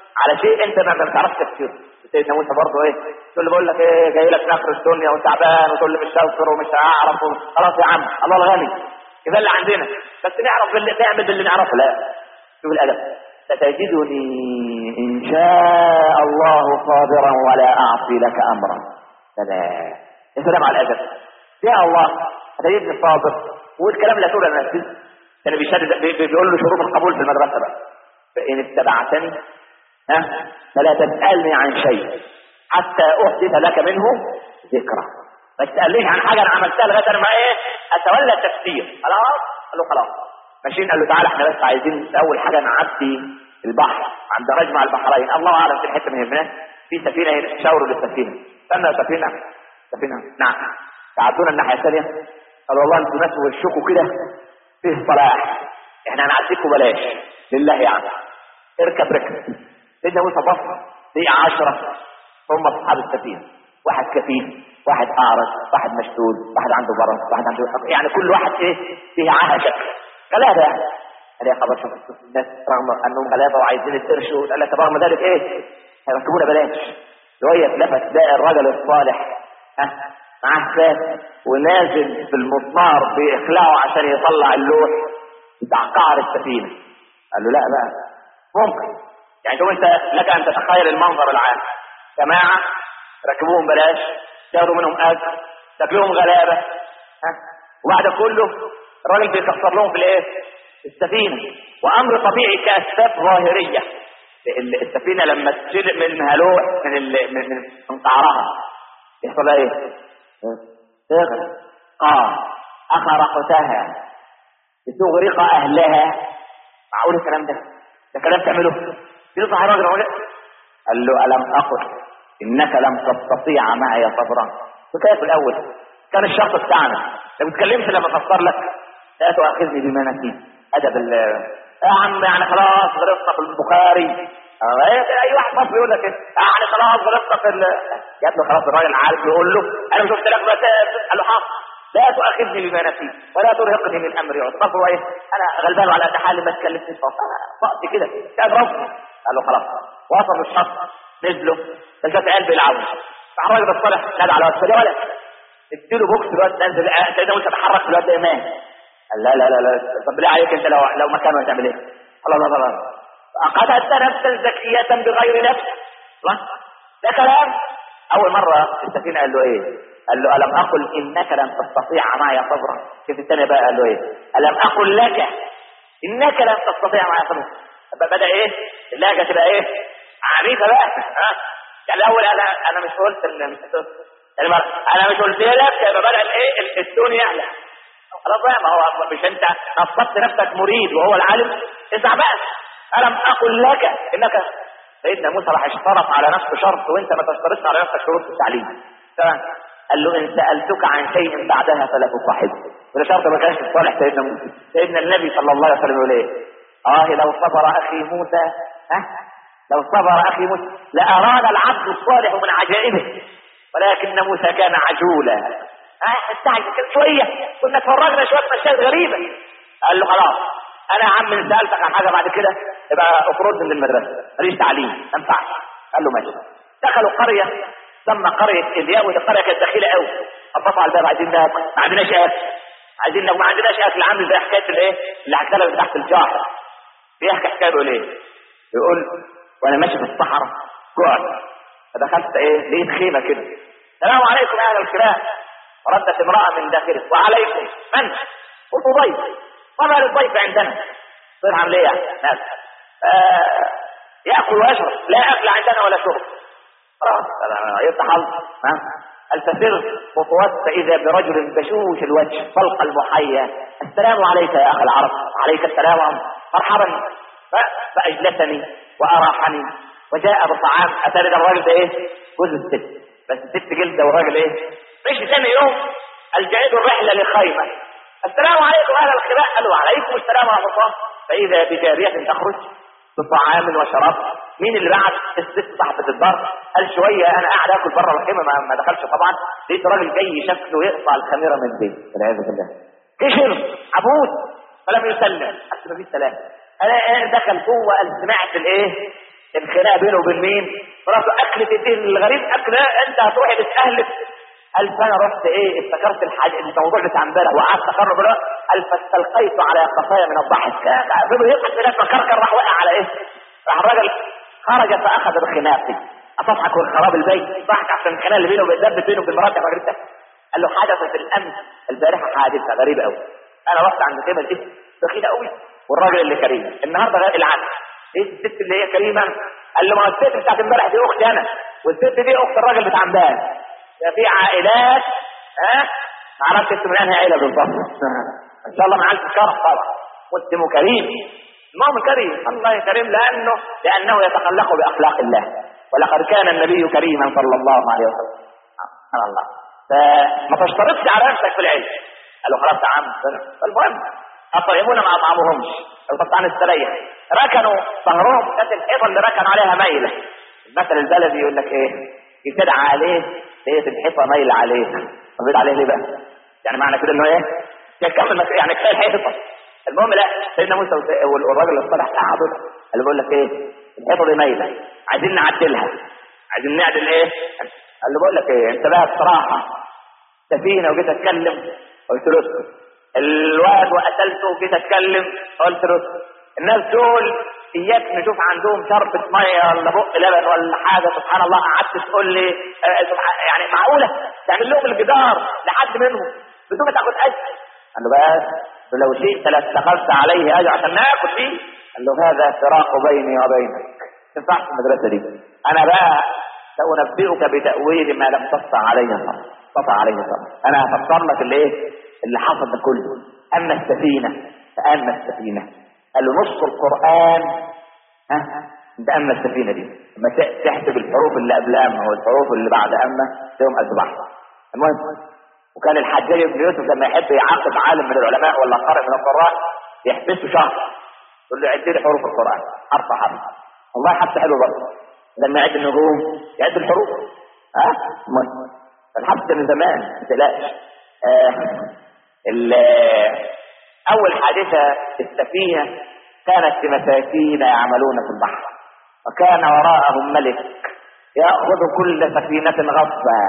على شيء انت ما بتعرفش تفسيره. سيدنا موسى برضه ايه تقول له بقول لك ايه جاي لك نخر الدنيا وتعبان وتقول لي مش هوفر ومش هعرف. خلاص يا عم الله الغني كده اللي عندنا بس نعرف اللي نعمل باللي نعرفه. لا شوف الادب ستجدني ان شاء الله صابرا ولا اعصي لك امرا. سلام يا سلام على الادب يا الله هتجدني صابر. والكلام لا تقول انا نفسي كان بيشدد بيقول له شروط القبول في المدرسه بقى فان اتبعتني ها فلا تسالني عن شيء حتى احدث لك منه ذكرى. ما تسالنيش عن حاجه انا عملتها لغايه ما ايه اتولى التفسير. خلاص قال له خلاص ماشيين. قال له تعالى احنا بس عايزين اول حاجه نعدي البحر عند مجمع البحرين. الله اعلم في الحته من هناك في سفينه شاوروا للسفينه. استنى سفينه سفينه نعم تعدونا الناحيه الثانيه. قال والله انتوا ناس وشكوا كده فيه صلاح احنا هنعديكوا بلاش لله يعني اركب ركب. سيدنا موسى بص في عشرة هم اصحاب السفينه واحد كفيف واحد اعرج واحد مشدود واحد عنده برص واحد عنده يعني كل واحد ايه فيه عاهه شكل غلابه يعني. قال يا خبر شوف الناس رغم انهم غلابه وعايزين القرش قال لك رغم ذلك ايه هيركبونا بلاش. شويه لفت تلاقي الرجل الصالح ها معاه فاس ونازل في المسمار بيخلعه عشان يطلع اللوح بتاع قعر السفينه. قال له لا بقى ممكن يعني شوف انت لك ان تتخيل المنظر العام جماعه ركبوهم بلاش ياخدوا منهم اجر شكلهم غلابه ها وبعد كله الراجل بيكسر لهم في الايه السفينه. وامر طبيعي كاسباب ظاهريه السفينه لما تشيل منها لوح من ال... من من قعرها يحصل ايه تغرق اه اخرقتها لتغرق اهلها. معقول الكلام ده ده كلام تعمله يطلع راجل راجل. قال له الم اقل انك لم تستطيع معي صبرا. وكيف في الاول كان الشرط بتاعنا لما تكلمت لما افسر لك لا تؤاخذني بما نسيت. ادب ال يا عم يعني خلاص غرقنا في البخاري. اي واحد مصري يقول لك يعني خلاص غرقنا في ال جاب له خلاص الراجل عارف يقول له انا شفت لك بس قال له حاضر لا تؤاخذني بما نسيت ولا ترهقني من امري عسر. ايه انا غلبان على قد حالي ما تكلمتنيش فقط كده كان رفض. قال له خلاص وصل الشط نزلوا فجأة قلب يلعبوا. الراجل الصالح نادى على وقت ولا اديله بوكس الواد نزل سيدنا موسى تحرك في الواد ده ايمان. قال لا لا لا لا طب ليه عليك انت لو لو مكانه هتعمل ايه؟ الله الله الله قتلت نفسا زكية بغير نفس. ده كلام. اول مرة السفينة قال له ايه؟ قال له الم اقل انك لن تستطيع معي صبرا. كيف الثانية بقى قال له ايه؟ الم اقل لك انك لن تستطيع معي صبرا. بدأ ايه اللهجة تبقى ايه عنيفة بقى. ها يعني الاول انا انا مش قلت ان يعني انا مش قلت لك يبقى بدأ الايه التون يعلى. خلاص بقى ما هو مش انت نصبت نفسك مريد وهو العالم اسمع بقى. الم اقل لك انك سيدنا موسى راح اشترط على نفسه شرط وانت ما تشترطش على نفسك شروط التعليم. تمام. قال له ان سالتك عن شيء بعدها فلا تصاحبه. وده شرط ما كانش في صالح سيدنا موسى. سيدنا النبي صلى الله عليه وسلم يقول ايه اه لو صبر اخي موسى ها لو صبر اخي موسى لاراد العبد الصالح من عجائبه ولكن موسى كان عجولا. ها استعجل كده شويه كنا اتفرجنا شويه مشاهد غريبه. قال له خلاص انا يا عم ان سالتك عن حاجه بعد كده يبقى اخرجني من المدرسه ماليش تعليم ما ينفعش. قال له ماشي. دخلوا قريه ثم قريه الياء ودي قريه كانت دخيله قوي. خبطوا على الباب عايزين ناكل ما عندناش اكل عايزين ما عندناش اكل. عامل زي حكايه الايه اللي حكى لك تحت الجحر بيحكي حكايه بيقول ايه يقول وانا ماشي في الصحراء جوعت فدخلت ايه لقيت خيمه كده. السلام عليكم يا اهل الكرام. ردت امراه من داخله وعليكم من؟ قلت ضيف. وما للضيف عندنا صير عامل ايه يعني ناس آه ياكل ويشرب لا اكل عندنا ولا شرب. خلاص يفتح ها الفسر خطوات فاذا برجل بشوش الوجه طلق المحيا. السلام عليك يا اخي العرب. عليك السلام مرحبا. فاجلسني واراحني وجاء بطعام. اتاري الراجل ده ايه جوز الست بس الست جلده والراجل ايه مشي ثاني يوم الجعيد الرحله لخيمه. السلام عليكم اهل الخلاء. قالوا عليكم السلام ورحمه الله. فاذا بجاريه تخرج بطعام وشراب. مين اللي بعت؟ الست صاحبه الدار. قال شويه انا قاعد اكل بره الخيمه ما, ما دخلش طبعا. لقيت راجل جاي شكله يقطع الخميره من البيت والعياذ بالله. كشر عبود فلم يسلم. حتى ما فيش سلام. انا دخل جوه قال سمعت الايه الخناقه بينه وبين مين؟ مراته. اكلة الدين الغريب اكله انت هتروحي بتأهلك. قال فانا رحت ايه افتكرت الحاجه الموضوع بتاع امبارح وقعدت اقرب له. قال فاستلقيت على قفايا من الضحك. فضل يضحك هناك فكركر راح وقع على ايه؟ راح الراجل خرج فاخذ بخناقي اضحك والخراب البيت ضحك عشان الخناقه اللي بينه وبين بينه وبين مراته الراجل. قال له حدثت الامس البارحه حادثه غريبه قوي. انا رحت عند خيمه الاسم بخيله قوي والراجل اللي كريم النهارده غير العدل. ايه الست اللي هي كريمه؟ قال له ما الست بتاعت امبارح دي اختي انا والست دي اخت الراجل بتاع امبارح. في عائلات ها ما عرفتش اسم انهي عيله بالظبط. ان شاء الله ما عندك شرف طبعا واسمه كريم. المهم كريم الله كريم لانه لانه يتخلق باخلاق الله. ولقد كان النبي كريما صلى الله عليه وسلم. سبحان الله. فما تشترطش على نفسك في العلم. قال له خلاص يا عم. المهم الطيبون ما اطعمهمش لو طبعا استريح. ركنوا ظهرهم كانت الحيطه اللي ركنوا عليها ميله. المثل البلدي يقول لك ايه يتدعى عليه لقيت الحيطه مايله عليه. طب عليه ليه بقى؟ يعني معنى كده انه ايه يكمل يعني كفايه الحيطه. المهم لا سيدنا موسى والراجل الصالح قعدوا اللي بيقول لك ايه الحيطه دي مايله عايزين نعدلها عايزين نعدل ايه. قال له بقول لك ايه انت بقى بصراحه سفينه وجيت اتكلم قلت له اسكت. الواد وقتلته وجيت اتكلم قلت له اسكت. الناس دول اياك نشوف عندهم شربة ميه ولا بق لبن ولا حاجه. سبحان الله قعدت تقول لي يعني معقوله تعمل لهم الجدار لحد منهم بدون ما تاخد اجر. قال له بس لو شئت لاتخذت عليه اجر عشان ناكل فيه. قال له هذا فراق بيني وبينك ما تنفعش المدرسه دي. انا بقى سأنبئك بتأويل ما لم تستطع عليه صبر. تستطع عليه صبر. انا هفسر لك اللي ايه اللي حصل ده كله. اما السفينه فاما السفينه قال له نص القرآن ها انت اما السفينة دي لما تحسب الحروف اللي قبل اما والحروف اللي بعد اما تقوم قد بحر. المهم وكان الحجاج بن يوسف لما يحب يعاقب عالم من العلماء ولا قارئ من القراء يحبسه شهر يقول له عد لي حروف القرآن حرف حرف. والله حتى حلو برضه لما يعد النجوم يعد الحروف ها. المهم فالحبس من زمان ما تقلقش. اول حادثة السفينة كانت لمساكين يعملون في البحر وكان وراءهم ملك يأخذ كل سفينة غصبا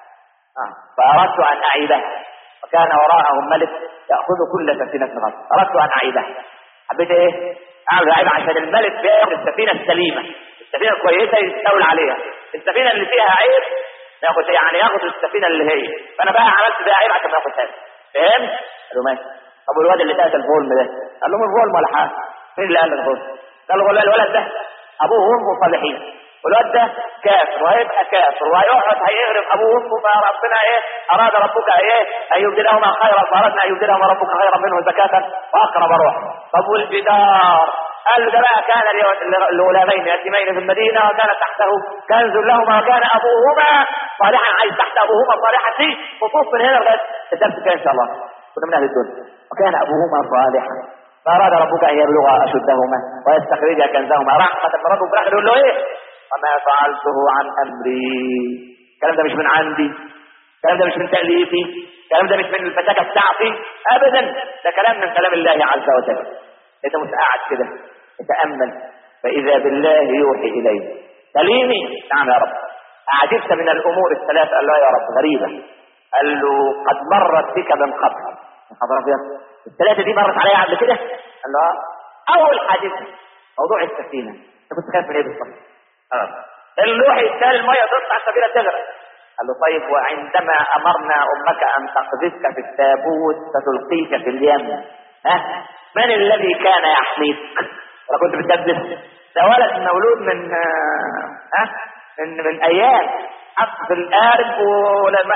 فأردت أن أعيدها. وكان وراءهم ملك يأخذ كل سفينة غصبا أردت أن أعيدها. حبيت ايه اعمل عيب عشان الملك بياخد السفينة السليمة السفينة الكويسة يستولى عليها. السفينة اللي فيها عيب ياخد يعني ياخد السفينة اللي هي. فأنا بقى عملت بيها عيب عشان ما ياخدهاش. فهمت؟ قالوا ماشي. طب الواد اللي تأتى الفولم ده قال له من الفولم ولا حاجه. مين اللي قال لك الفولم؟ قال له والله الولد ده ابوه وامه صالحين والواد ده كافر وهيبقى كافر وهيقعد هيغرب ابوه وامه فربنا ايه اراد ربك ايه ان يبدلهما خيرا فاردنا ان يبدلهما ربك خيرا منه زكاة واقرب روحا. طب والجدار قال له ده بقى كان الغلامين يتيمين في المدينه وكان تحته كنز لهما وكان ابوهما صالحا. عايز تحت ابوهما صالحا دي خصوص من هنا لغايه الدرس الجاي ان شاء الله كنا من اهل الدنيا. وكان ابوهما صالحا فاراد ربك ان يبلغا اشدهما ويستخرجا كنزهما رحمه من ربك. راح يقول له ايه وما فعلته عن امري. الكلام ده مش من عندي الكلام ده مش من تاليفي الكلام ده مش من الفتاكه بتاعتي ابدا. ده كلام من كلام الله عز وجل. انت مش قاعد كده تتامل فاذا بالله يوحي اليه كلمني نعم يا رب اعجبت من الامور الثلاث. قال له يا رب غريبه. قال له قد مرت بك من قبل حضرتك الثلاثه دي مرت عليها قبل كده. قال له اول حادثه موضوع السفينه انت كنت خايف من ايه بالظبط؟ اه اللوح يتسال الميه تطلع السفينه تغرق. قال له طيب وعندما امرنا امك ان تقذفك في التابوت فتلقيك في اليم ها من الذي كان يحميك؟ ولا كنت بتكذب؟ ده ولد مولود من ها من من ايام حط في القارب ولما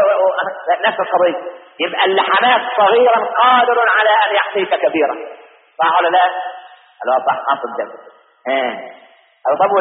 نفس القضيه. يبقى اللي حماك صغيرا قادر على ان يحميك كبيرا صح ولا لا؟ قال له صح حصل ده. ها قال طب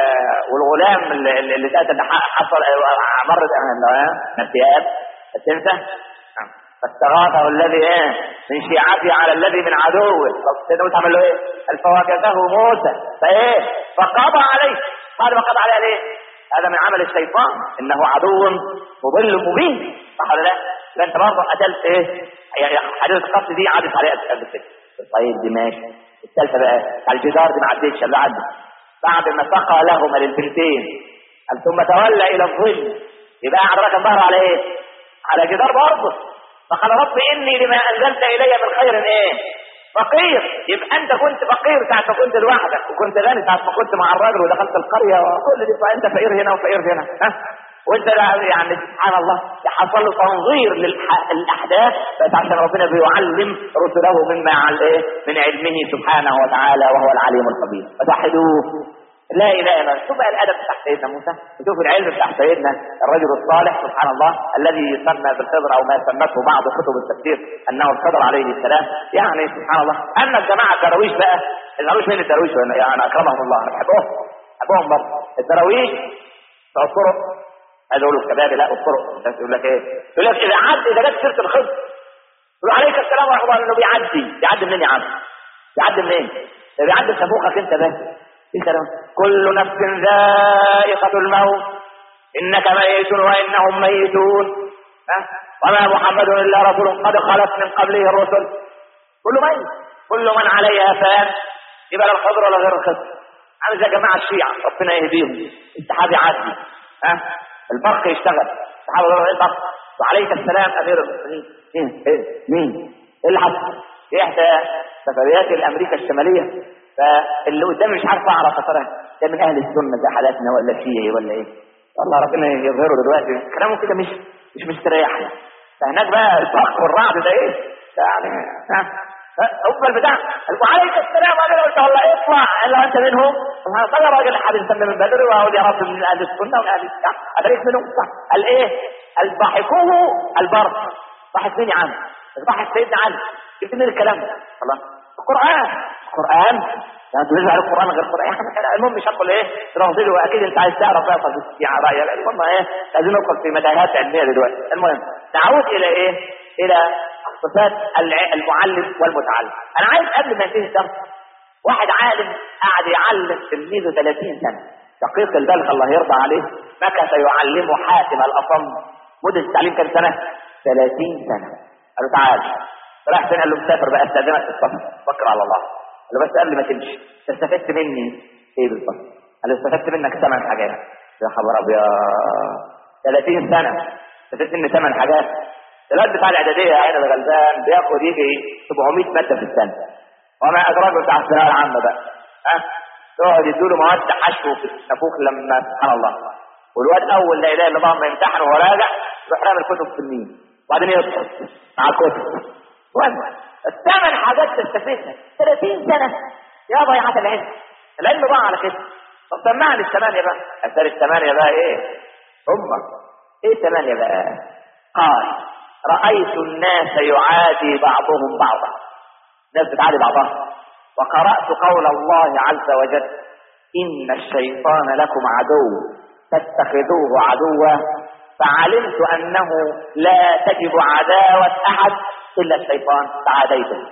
والغلام اللي اللي تاتى حصل مرت نسياب تنسى فاستغاثه الذي ايه من شيعته على الذي من عدوه. طب سيدنا موسى عمل له ايه؟ الفواكهه موسى فايه فقضى عليه. بعد ما قضى عليه ليه؟ هذا من عمل الشيطان انه عدو مضل مبين صح ولا لا؟ فانت برضه قتلت ايه؟ يعني حادثه القتل دي عدت عليها قبل كده. طيب دي ماشي. الثالثه بقى على الجدار دي ما عدتش اللي عدت بعد ما سقى لهما للبنتين قال ثم تولى الى الظل، يبقى قاعد راكب ظهره على ايه؟ على جدار برضه. فقال رب اني لما انزلت الي من خير ايه؟ فقير. يبقى انت كنت فقير ساعه ما كنت لوحدك، وكنت غني ساعه ما كنت مع الراجل ودخلت القريه وكل دي، فانت فقير هنا وفقير هنا. ها وانت يعني سبحان الله حصل له تنظير للاحداث بس عشان ربنا بيعلم رسله مما ايه؟ من علمه سبحانه وتعالى وهو العليم الخبير. فتوحدوه لا اله الا الله. شوف بقى الادب بتاع سيدنا موسى، وشوف العلم بتاع سيدنا الرجل الصالح سبحان الله الذي يسمى بالخضر او ما سمته بعض كتب التفسير انه الخضر عليه السلام. يعني سبحان الله ان الجماعه الدراويش بقى، الدراويش مين الدراويش؟ يعني اكرمهم الله، انا بحبهم بحبهم برضه الدراويش بتوع الطرق. عايز اقول الكباب لا الطرق بس يقول لك ايه؟ يقول لك اذا عدى اذا جت سيره الخضر يقول عليك السلام ورحمه الله انه بيعدي. بيعدي منين يا عم؟ بيعدي منين؟ ده بيعدي سبوخك انت بس. ايه كلام؟ كل نفس ذائقة الموت انك ميت وانهم ميتون. ها وما محمد الا رسول قد خلت من قبله الرسل. كل ميت، كل من عليها فان. يبقى لا الخضر ولا غير الخضر. عامل زي جماعه الشيعه ربنا يهديهم، السحاب يعدي، ها البرق يشتغل، السحاب يضرب. وعليك السلام امير المؤمنين. مين؟ ايه مين؟ ايه اللي حصل؟ في احدى سفريات الامريكا الشماليه، فاللي قدامي مش عارف اعرف ترى ده من اهل السنه ده حالاتنا ولا شيعي ولا ايه. والله ربنا يظهره دلوقتي كلامه كده مش مش مستريح. فهناك بقى البرق والرعد ده ايه يعني. ها هو البتاع وعليك السلام. انا قلت والله اطلع الا انت منهم. طلع راجل حابب يسمى من بدر وهو يا رب من اهل السنه ومن اهل الشيعه ادريك منهم. قال ايه؟ قال ضحكوه البرق. ضحك مين يا عم؟ ضحك سيدنا علي. جبت من الكلام ده الله القران القران يعني انتوا لازم على القران غير القران. المهم مش هدخل ايه تنظيله، واكيد انت عايز تعرف بقى في رايك. المهم ايه لازم ندخل في متاهات علميه دلوقتي. المهم نعود الى ايه؟ الى صفات المعلم والمتعلم. انا عايز قبل ما انتهي الدرس واحد عالم قاعد يعلم تلميذه ثلاثين سنه دقيق البلغ الله يرضى عليه، مكث يعلمه حاتم الاصم مده التعليم كم سنه؟ ثلاثين سنه. قال له تعال. راح فين؟ قال له مسافر بقى استاذنك في السفر، فكر على الله. قال له بس قبل ما تمشي استفدت مني ايه بالظبط؟ قال له استفدت منك ثمان حاجات. يا خبر ابيض ثلاثين سنه استفدت مني ثمان حاجات. الواد بتاع الاعداديه عين الغلبان بياخد يجي سبعمية ماده في السنه، وما ادراك بتاع الثانويه العامه بقى. ها يقعد يدوا له مواد حشو في النافوخ لما سبحان الله. والواد اول لا اله الا الله ما يمتحن وهو راجع يروح رامي الكتب في النيل وبعدين يدخل مع الكتب. الثمان حاجات تستفيدها ثلاثين سنه يا ضيعه العلم. العلم ضاع على كده. طب سمعني الثمانيه بقى. اثار الثمانيه بقى ايه؟ هم ايه الثمانيه بقى؟ قال رأيت الناس يعادي بعضهم بعضا. الناس بتعادي بعضها. وقرأت قول الله عز وجل إن الشيطان لكم عدو فاتخذوه عدوا فعلمت أنه لا تجب عداوة أحد إلا الشيطان فعاديته.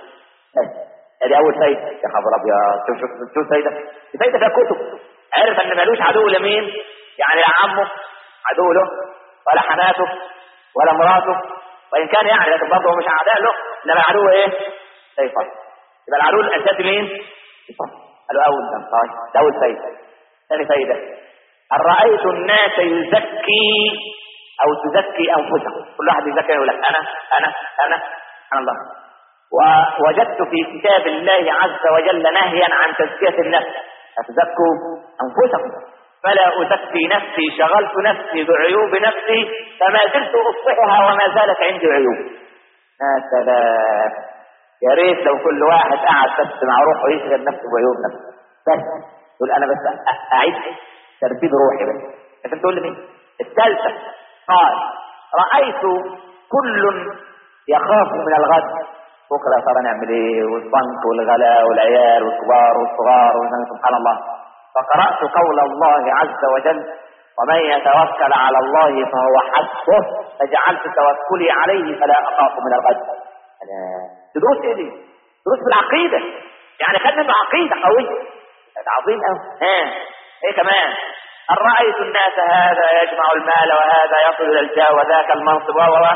هذه أول فايدة. يا خبر أبيض شوف شوف شوف فايدة. فايدة فيها كتب. عرف أن مالوش عدو لمين؟ يعني لا عمه عدو له ولا حماته ولا مراته، وإن كان يعني لكن برضه مش أعداء له، إنما العدو إيه؟ شيطان. يبقى العدو الأساسي مين؟ شيطان. قالوا أول ده طيب ده أول فايدة. ثاني فايدة أن رأيت الناس يزكي أو تزكي أنفسهم. كل واحد يزكي يقول لك أنا أنا أنا سبحان الله. ووجدت في كتاب الله عز وجل نهيا عن تزكية النفس. فتزكوا أنفسكم فلا أزكي نفسي شغلت نفسي بعيوب نفسي فما زلت أصلحها وما زالت عندي عيوب. يا سلام يا ريت لو كل واحد قاعد بس مع روحه يشغل نفسه بعيوب نفسه بس يقول أنا بس أعيد ترتيب روحي بس. لكن تقول لي مين؟ الثالثة قال رأيت كل يخاف من الغد. بكرة يا ترى نعمل ايه؟ والبنك والغلاء والعيال والكبار والصغار سبحان الله. فقرأت قول الله عز وجل ومن يتوكل على الله فهو حسبه فجعلت توكلي عليه فلا أخاف من الغد. دروس ايه دي؟ دروس في العقيدة. يعني خدنا من عقيدة قوية عظيم قوي. ها ايه كمان؟ أن رأيت الناس هذا يجمع المال وهذا يصل إلى الجاه وذاك المنصب وهو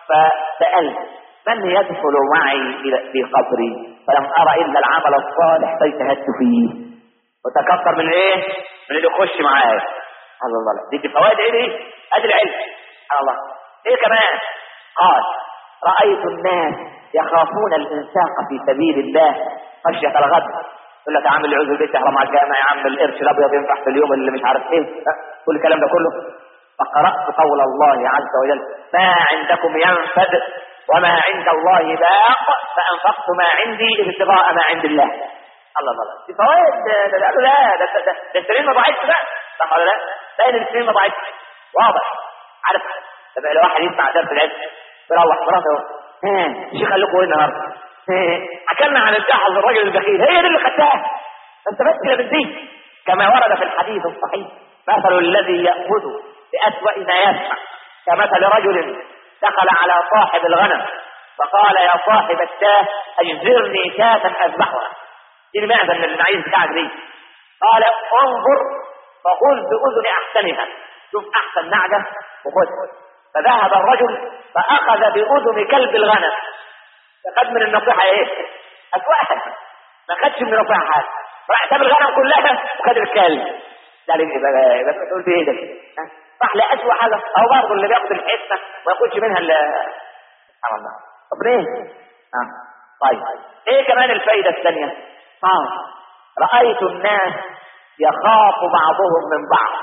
فسألت من يدخل معي في قبري فلم أرى إلا العمل الصالح فاجتهدت فيه. وتكثر من ايه؟ من اللي يخش معاك. الله الله، دي, دي فوائد ايه دي؟ ادي العلم. سبحان الله. ايه كمان؟ قال رأيت الناس يخافون الانفاق في سبيل الله خشية الغد. يقول لك يا عم العذر دي تحرم على الجامع، يا عم القرش الابيض ينفع في اليوم اللي مش عارف ايه، كل الكلام ده كله. فقرأت قول الله عز وجل ما عندكم ينفد وما عند الله باق فأنفقت ما عندي ابتغاء ما عند الله. الله الله، دي فوائد. ده قالوا لا ده ده ده السنين ما ضاعتش بقى، صح ولا لا؟ باين السنين ما ضاعتش، واضح. عارف لما الواحد يسمع درس العلم يروح مراته، ها الشيخ قال لكم ايه النهارده؟ حكينا عن الجحظ الرجل البخيل، هي دي اللي خدتها انت بس كده بالدين. كما ورد في الحديث الصحيح مثل الذي يأخذ بأسوأ ما يسمع كمثل رجل دخل على صاحب الغنم فقال يا صاحب الشاة اجزرني شاة اذبحها. دي المعزة من المعيز بتاعك دي. قال انظر فخذ بأذن احسنها، شوف احسن نعجة وخذ. فذهب الرجل فاخذ بأذن كلب الغنم، فخد من النصيحة ايه؟ اسوأها، ما خدش من النصيحة حاجة، راح ساب الغنم كلها وخد الكلب. ده ليه بقى؟ بس تقول ايه ده؟ راح لأسوأ حاجة. او برضه اللي بياخد الحسنة ما ياخدش منها الا سبحان الله. طب ليه؟ اه طيب ايه كمان الفايدة الثانية؟ اه رأيت الناس يخاف بعضهم من بعض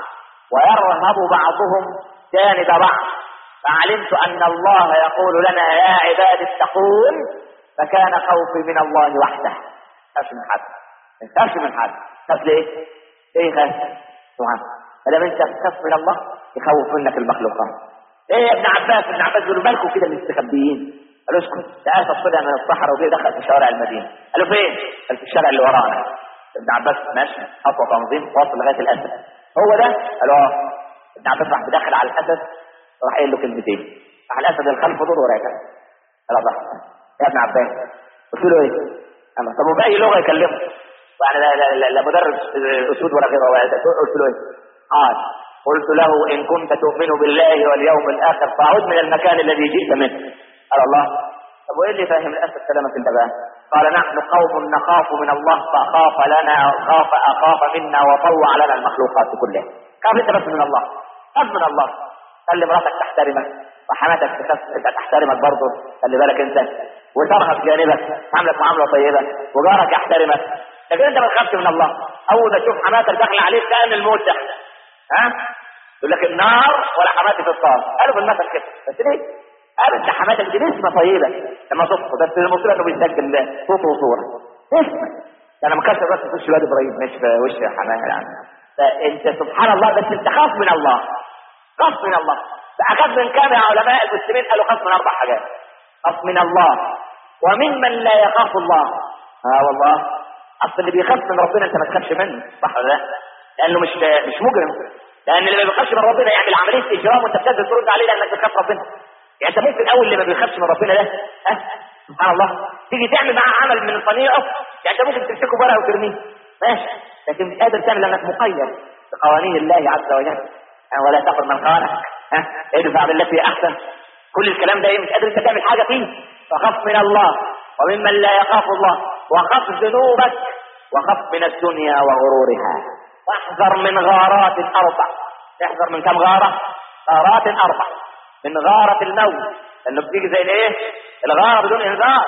ويرهب بعضهم جانب بعض، فعلمت ان الله يقول لنا يا عباد اتقون، فكان خوفي من الله وحده. خاف من حد، ما تخافش من حد. خاف ليه؟ ايه خاف؟ سبحان فلما انت تخاف من الله يخوف منك المخلوقات. ايه يا ابن عباس؟ ابن عباس بيقولوا مالكم كده المستخبيين؟ قالوا اسكت، ده اسف طلع من الصحراء وجه دخل في شوارع المدينه. قالوا فين؟ قال في الشارع اللي ورانا. ابن عباس ماشي خطوه تنظيم واصل لغايه الاسد. هو ده؟ قالوا اه. ابن عباس راح بدخل على الاسد راح قايل له كلمتين، راح الاسد الخلف دور وراجع. قال الله يا ابن عباس قلت له ايه؟ قال طب وباقي لغه يكلمه يعني لا لا لا, لا مدرس اسود ولا غيره. قلت له ايه؟ قال قلت له ان كنت تؤمن بالله واليوم الاخر فاعد من المكان الذي جئت منه. قال الله طب وايه اللي فاهم الاسد كلامك انت بقى؟ قال نحن قوم نخاف من الله فاخاف لنا خاف اخاف منا وطوع لنا المخلوقات كلها. خاف انت بس من الله، خاف من الله. خلي مراتك تحترمك وحماتك تحترمك برضه، خلي بالك انت، وترهب جانبك تعاملك معامله طيبه، وجارك يحترمك. لكن انت ما تخافش من الله. اول ما تشوف حماتك داخله عليك كأن الموت داخل، ها يقول لك النار ولا حماتي في الصار. قالوا بالمثل كده بس ليه؟ قالوا انت حماتك دي نسمه طيبه لما تصحى، بس المصيبه انه بيسجل صوت وصوره نسمه. انا مكسر بس في وش الواد ابراهيم مش في وش حماتي يعني. فانت سبحان الله بس انت خاف من الله، خاف من الله. فاخذ من كام يا علماء المسلمين؟ قالوا خاف من اربع حاجات. خاف من الله وممن لا يخاف الله. اه والله اصل اللي بيخاف من ربنا انت ما تخافش منه، صح ولا لا؟ لانه مش مش مجرم. لان اللي ما بيخافش من ربنا يعمل عمليه اجرام وانت بتقدر ترد عليه لانك بتخاف ربنا. يعني انت ممكن اول اللي ما بيخافش من ربنا ده ها سبحان الله تيجي تعمل معاه عمل من صنيعه، يعني انت ممكن تمسكه بره وترميه ماشي، لكن مش قادر تعمل لانك مقيد بقوانين الله عز وجل. ولا تاخذ من خانك، ها ادفع بالتي احسن. كل الكلام ده ايه؟ مش قادر انت تعمل حاجه فيه. فخف من الله وممن لا يخاف الله، وخف ذنوبك، وخف من الدنيا وغرورها، واحذر من غارات الاربع. احذر من كم غاره؟ غارات اربع. من غاره الموت لانه بتيجي زي الايه؟ الغاره بدون انذار،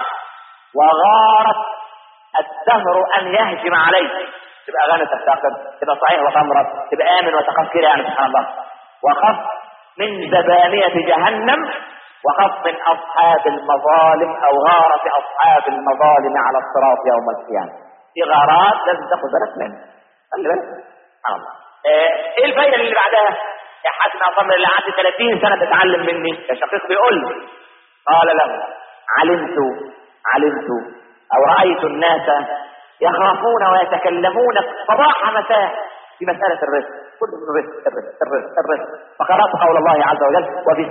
وغاره الدهر ان يهجم عليك، تبقى غنى تفتقد، تبقى صحيح وتمرض، تبقى امن وتخاف كده يعني سبحان الله. وخف من زبانية جهنم، وخف من اصحاب المظالم او غارة اصحاب المظالم على الصراط يوم القيامة. في غارات لازم تاخد بالك منها، خلي بالك سبحان الله. ايه الفايدة اللي بعدها؟ يا حسن اصبر اللي قعدت ثلاثين سنة تتعلم مني. يا شقيق بيقول لي قال له علمت علمت او رأيت الناس يخافون ويتكلمون صباح مساء في مسألة الرزق، كل من الرزق الرزق الرزق الرزق. فقرأت قول الله عز وجل وفي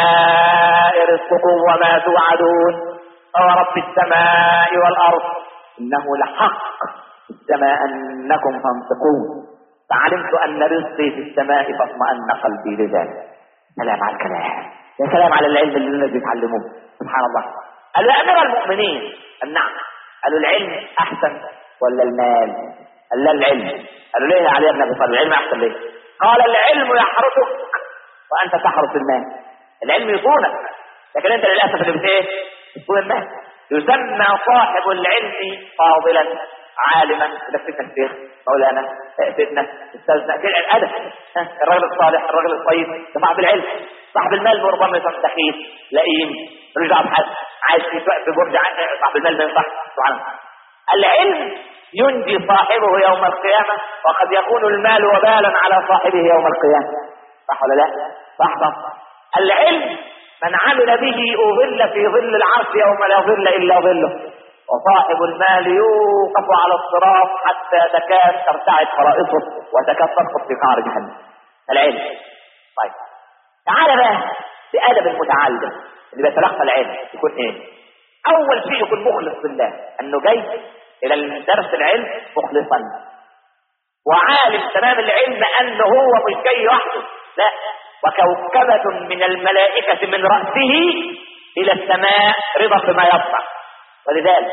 السماء رزقكم وما توعدون فورب السماء والأرض إنه لحق في السماء أنكم تنطقون. فعلمت أن رزقي في السماء فاطمأن قلبي لذلك. سلام على الكلام، يا سلام على العلم اللي الناس بيتعلموه سبحان الله. قالوا يا أمير المؤمنين النعم. قالوا العلم أحسن ولا المال؟ قال لا العلم. قالوا ليه يا علي بن ابي طالب العلم احسن ليه؟ قال العلم يحرسك وانت تحرس المال. العلم يصونك لكن انت للاسف اللي بت ايه؟ بتصون المال. يسمى صاحب العلم فاضلا عالما. ده فيك الشيخ مولانا سيدنا استاذنا كده الادب. الراجل الصالح الراجل الطيب ده صاحب العلم. صاحب المال ربما يكون دخيل لئيم رجع بحد عايش في في برج. صاحب المال ما ينفعش. سبحان الله. العلم ينجي صاحبه يوم القيامه وقد يكون المال وبالا على صاحبه يوم القيامه. صح ولا لا؟ صح. العلم من عمل به أظل في ظل العرش يوم لا ظل إلا ظله. وصاحب المال يوقف على الصراط حتى تكاد ترتعد فرائصه وتكاد تسقط في قعر جهنم. العلم. طيب تعال بقى بأدب المتعلم اللي بيتلقى العلم يكون ايه؟ أول شيء يكون مخلص لله، أنه جاي إلى درس العلم مخلصا وعالم تمام العلم أنه هو مش جاي وحده، لا، وكوكبة من الملائكة من رأسه إلى السماء رضا بما يصنع. ولذلك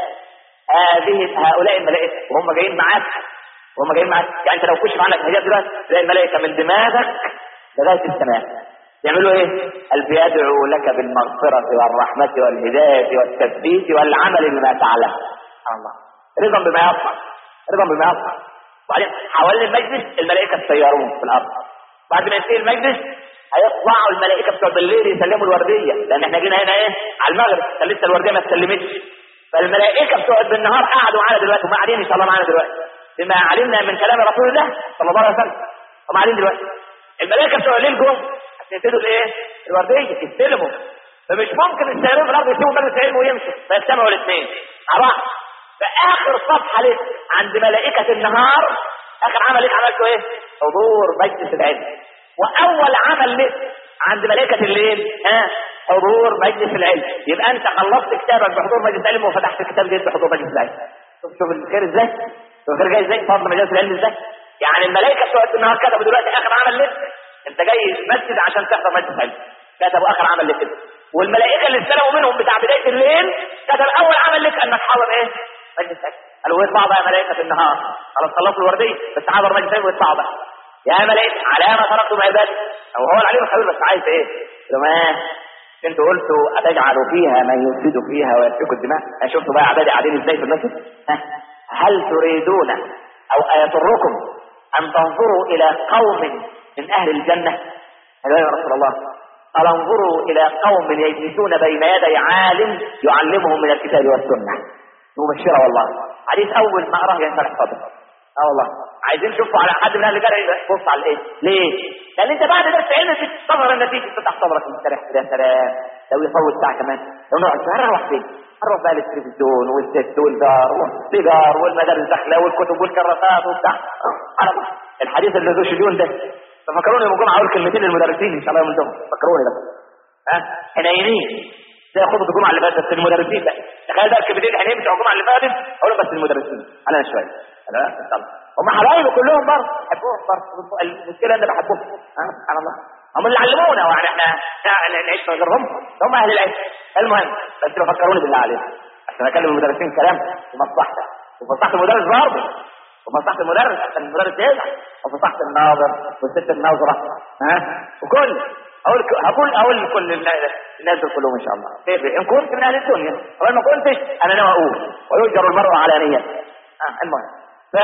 هذه هؤلاء الملائكة وهم جايين معاك وهم جايين معاك يعني انت لو كشف عنك هدية دلوقتي تلاقي الملائكة من دماغك لغاية السماء يعملوا ايه؟ قال بيدعوا لك بالمغفرة والرحمة والهداية والتثبيت والعمل بما تعلم. سبحان الله. رضا بما يصنع رضا بما يصنع. وبعدين حوالين المجلس الملائكة تسيرون في الأرض. بعد ما ينتهي المجلس هيطلعوا الملائكة بتوع بالليل يسلموا الوردية، لأن احنا جينا هنا ايه؟ على المغرب لسه الوردية ما تسلمتش. فالملائكة بتوع بالنهار قعدوا معانا دلوقتي وما قاعدين ان شاء الله معانا دلوقتي بما علمنا من كلام رسول الله صلى الله عليه وسلم. هم قاعدين دلوقتي. الملائكة بتوع الليل جم عشان يبتدوا الايه؟ الوردية يستلموا. فمش ممكن السيارين في الأرض يسيبوا مجلس العلم ويمشوا فيجتمعوا الاثنين مع بعض. فآخر صفحة لك عند ملائكة النهار آخر عمل لك عملته ايه؟ حضور مجلس العلم. وأول عمل لك عند ملائكة الليل ها حضور مجلس العلم. يبقى انت خلصت كتابك بحضور مجلس العلم وفتحت كتاب جديد بحضور مجلس العلم. شوف شوف الخير ازاي؟ شوف الخير جاي ازاي؟ فضل مجلس العلم ازاي؟ يعني الملائكة بتوع النهار كتبوا دلوقتي آخر عمل لك. انت جاي مسجد عشان تحضر مجلس العلم كتبوا آخر عمل لك كده. والملائكة اللي استلموا منهم بتاع بداية الليل كتب أول عمل لك أنك حاضر ايه؟ مجلس العلم. قالوا اطلعوا بقى ملائكة النهار خلاص خلصوا الوردية بس حاضر مجلس العلم واطلعوا بقى يا ملائكة على ما تركتم عبادي. او هو العليم الخبير بس عايز ايه؟ ما انتوا قلتوا اتجعلوا فيها من يفسد فيها ويسفك الدماء. شفتوا بقى عبادي قاعدين ازاي في المسجد؟ هل تريدون او ايسركم ان تنظروا الى قوم من اهل الجنة؟ قالوا يا رسول الله قال انظروا الى قوم يجلسون بين يدي عالم يعلمهم من الكتاب والسنة. مبشرة والله. حديث اول ما اراه ينشرح صدره. اه والله عايزين نشوفوا على حد من اهل الجنة بص على ايه؟ ليه؟ لان انت بعد درس علم تتصبر النتيجة تفتح صدرك مستريح كده. سلام لو يفوت ساعة كمان لو نقعد هنروح فين؟ هنروح بقى للتلفزيون والست والدار والسيجار والمدارس الداخلة والكتب والكراسات وبتاع. على الحديث اللي ذو شجون ده ففكروني يوم الجمعة اقول كلمتين للمدرسين ان شاء الله يوم الجمعة. فكروني بقى ها حنينين زي خطبة الجمعة اللي فاتت المدرسين بقى. تخيل بقى الكلمتين الحنين بتوع الجمعة اللي فاتت اقول بس المدرسين على شوية. لا هم حبايبي كلهم برضه بحبهم برضه. المشكله ان بحبهم سبحان الله. هم اللي علمونا يعني احنا نعيش من غيرهم هم اهل العلم. المهم بس فكروني بالله عليك عشان اكلم المدرسين كلام في مصلحتك ومصلحه المدرس برضه ومصلحه المدرس عشان المدرس يزعل ومصلحه الناظر والست الناظره ها وكل اقول هقول اقول لكل الناس دول كلهم ان شاء الله كيف ان كنت من اهل الدنيا وان ما كنتش انا ناوي اقول ويؤجر المرء على نيته. اه المهم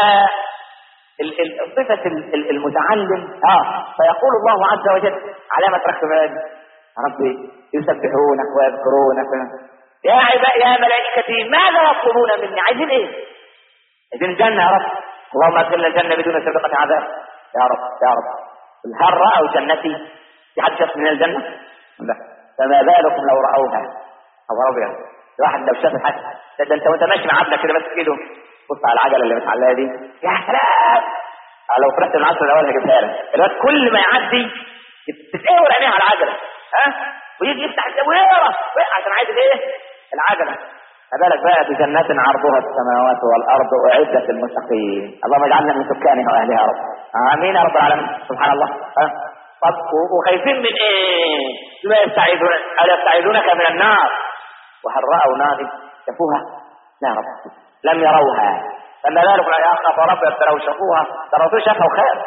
فالصفة المتعلم اه فيقول الله عز وجل على ما تركت مالي ربي يسبحونك ويذكرونك يا عباد يا ملائكتي ماذا يطلبون مني؟ عايزين ايه؟ عايزين الجنة يا رب. اللهم ادخلنا الجنة بدون سابقة عذاب يا رب يا رب. هل رأوا جنتي؟ في حد شاف من الجنة؟ لا. فما بالكم لو رأوها أو رضيها. الواحد لو شاف الحاجة ده انت وانت ماشي مع عبدك كده بس كده بص على العجله اللي متعلقه دي يا سلام. لو فرحت العصر الاول هجيبها لك. الوقت كل ما يعدي تتقور عينيه على العجله ها ويجي يفتح الباب ويقرا عشان عايز ايه؟ العجله. ما بالك بقى بجنات عرضها السماوات والارض اعدت للمتقين. اللهم اجعلنا من سكانها واهلها يا رب. امين يا رب العالمين. سبحان الله. ها طب وخايفين من ايه؟ بما يستعيذون الا يستعيذونك من النار وهل راوا نار شافوها؟ لا يا رب لم يروها فما بالك يا اخاف ربك لو شافوها ده الرسول شافها وخاف.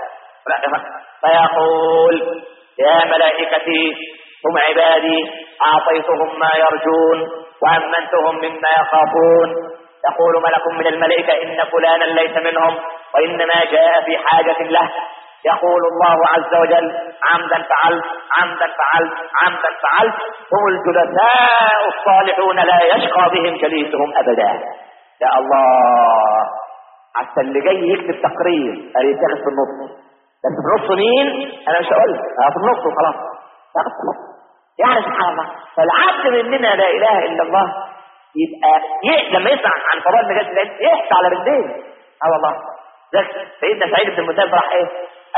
فيقول يا ملائكتي هم عبادي اعطيتهم ما يرجون وامنتهم مما يخافون. يقول ملك من الملائكه ان فلانا ليس منهم وانما جاء في حاجه له. يقول الله عز وجل عمدا فعلت عمدا فعلت عمدا فعلت. هم الجلساء الصالحون لا يشقى بهم جليسهم ابدا. يا الله، حتى اللي جاي يكتب تقرير قال يتاخد في النص، بس في النص مين؟ انا مش هقول لك، في النص وخلاص تاخد في النص. يعني سبحان الله، فالعبد مننا لا اله الا الله يبقى ي... لما يسمع عن فضائل مجالس العلم يحكي على رجلين. اه والله ذاك سيدنا سعيد بن المسيب راح ايه؟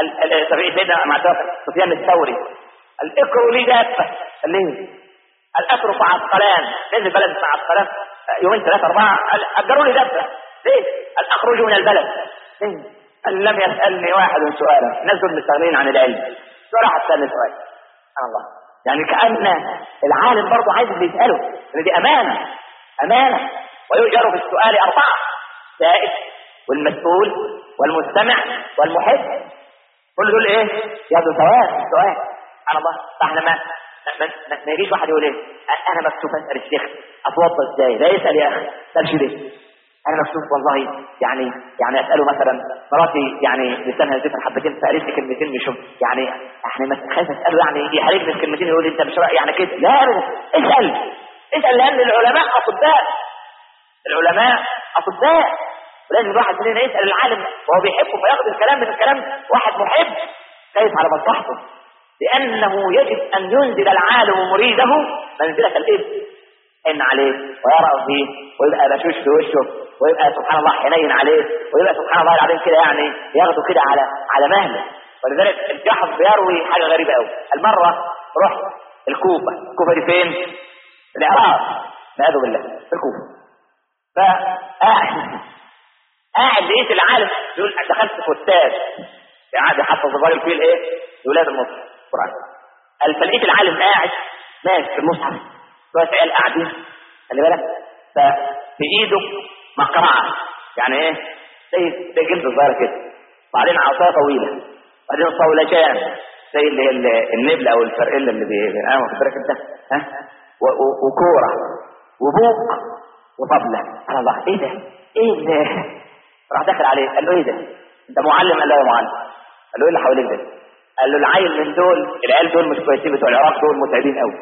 سيدنا مع سفيان الثوري قال اقروا لي دابه. قال ليه؟ قال اترك عسقلان، نزل بلد مع عسقلان يومين ثلاثه اربعه، قال اجروا لي دابه. ليه؟ قال اخرجوا من البلد. ليه؟ قال لم يسالني واحد سؤالا، نزل مستغنين عن العلم. راح سالني سؤال. سبحان الله، يعني كأن العالم برضه عايز اللي يساله، ان دي امانه امانه. ويؤجر في السؤال اربعه: السائل والمسؤول والمستمع والمحب. كل دول ايه؟ ياخدوا ثواب السؤال. سبحان الله. فاحنا ما ما, ما, ما يجيش واحد يقول ايه؟ انا مكسوف اسال الشيخ اتوضى ازاي؟ لا يسال يا اخي، سالش ليه؟ انا مكسوف والله، يعني يعني اساله مثلا مراتي يعني لسانها زفر حبتين فقالت لي كلمتين مش يعني احنا خايف اساله يعني يحرجني الكلمتين يقول لي انت مش يعني كده. لا ابدا، اسال اسال لان العلماء اطباء، العلماء اطباء، ولازم الواحد مننا يسال العالم وهو بيحبه فياخد الكلام من الكلام واحد محب خايف على مصلحته، لانه يجب ان ينزل العالم مريده منزله الابن ان عليه ويرى فيه ويبقى بشوش في وشه ويبقى سبحان الله حنين عليه ويبقى سبحان الله العظيم كده يعني ياخده كده على على مهله. ولذلك الجحظ بيروي حاجه غريبه قوي. المره رحت الكوفه. الكوفه دي فين؟ في العراق نعوذ بالله، في الكوفه. فقاعد قاعد لقيت العالم يقول دخلت في استاذ قاعد يحفظ صغار الفيل ايه؟ لاولاد المصحف القران. قال فلقيت العالم قاعد ماسك المصحف شويه عيال قاعدين خلي بالك، ففي ايده مقرعه يعني ايه؟ زي زي جلد صغير كده، بعدين عصايه طويله، بعدين صولجان زي اللي النبله او الفرقله اللي بينقاموا واخد بالك انت ها، وكوره وبوق وطبله. سبحان الله، ايه ده؟ ايه ده؟ راح داخل عليه قال له ايه ده؟ انت معلم؟ قال له يا معلم. قال له ايه اللي حواليك ده؟ قال له العيل من دول، العيال دول مش كويسين بتوع العراق دول متعبين قوي.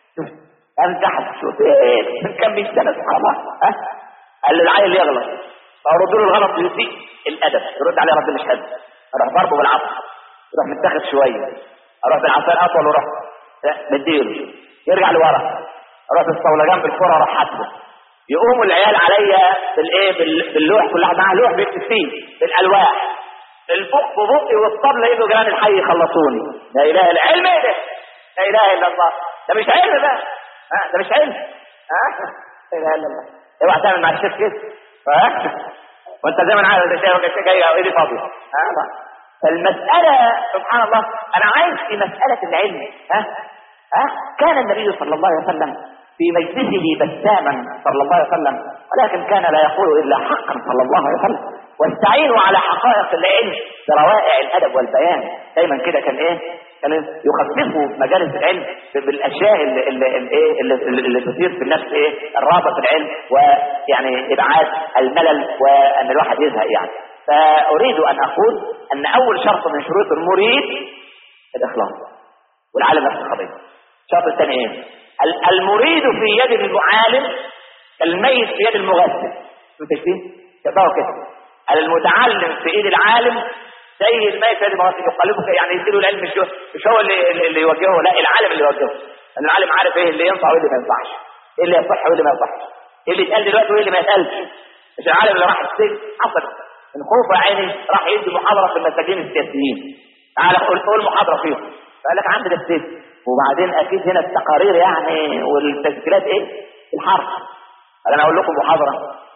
قام جحد شوف ايه من كام مية سنه سبحان الله ها؟ قال له العيل اللي يغلط فردوا له الغلط يسيء الادب يرد عليه رد مش قد، اروح ضربه بالعصا يروح متاخد شويه، اروح بالعصا الاطول واروح مديله يرجع لورا، اروح بالصولجان بالكره اروح حاسبه. يقوموا العيال عليا بالايه باللوح، كل واحد معاه لوح بيكتب فيه بالالواح، البق ببقي والطبله يجوا جيران الحي يخلصوني. لا اله الا علم ايه ده؟ لا اله الا الله، ده مش علم ده ها، ده مش علم ها، لا اله الا الله. اوعى تعمل مع الشيخ كده ها، وانت زي ما انا عارف الشيخ جاي او ايدي فاضيه ها. فالمساله سبحان الله، انا عايز في مساله العلم ها ها. كان النبي صلى الله عليه وسلم في مجلسه بساما صلى الله عليه وسلم، ولكن كان لا يقول الا حقا صلى الله عليه وسلم. واستعينوا على حقائق العلم بروائع الادب والبيان. دايما كده كان ايه؟ كان يخففوا مجالس العلم بالاشياء اللي اللي اللي, اللي, اللي تثير في النفس ايه؟ الرغبه في العلم، ويعني ابعاد الملل وان الواحد يزهق يعني. فاريد ان اقول ان اول شرط من شروط المريد الاخلاص، والعالم نفس القضيه. الشرط الثاني ايه؟ المريد في يد المعالم كالميت في يد المغسل. متشفين كده كده. المتعلم في ايد العالم زي الميت في يد المغسل، يقلبه يعني يديله العلم، مش مش هو اللي اللي يوجهه، لا العالم اللي يوجهه. لان العالم عارف ايه اللي ينفع وايه اللي ما ينفعش، ايه اللي يصح وايه اللي ما يصحش، ايه اللي يتقال دلوقتي وايه اللي ما يتقالش. مش العالم اللي راح السجن حصل من خوف عيني راح يدي محاضره في المساجين السياسيين، تعالى قول قول محاضره فيهم، فقال لك عندنا السجن. وبعدين اكيد هنا التقارير يعني والتسجيلات ايه؟ الحرب. انا اقول لكم محاضره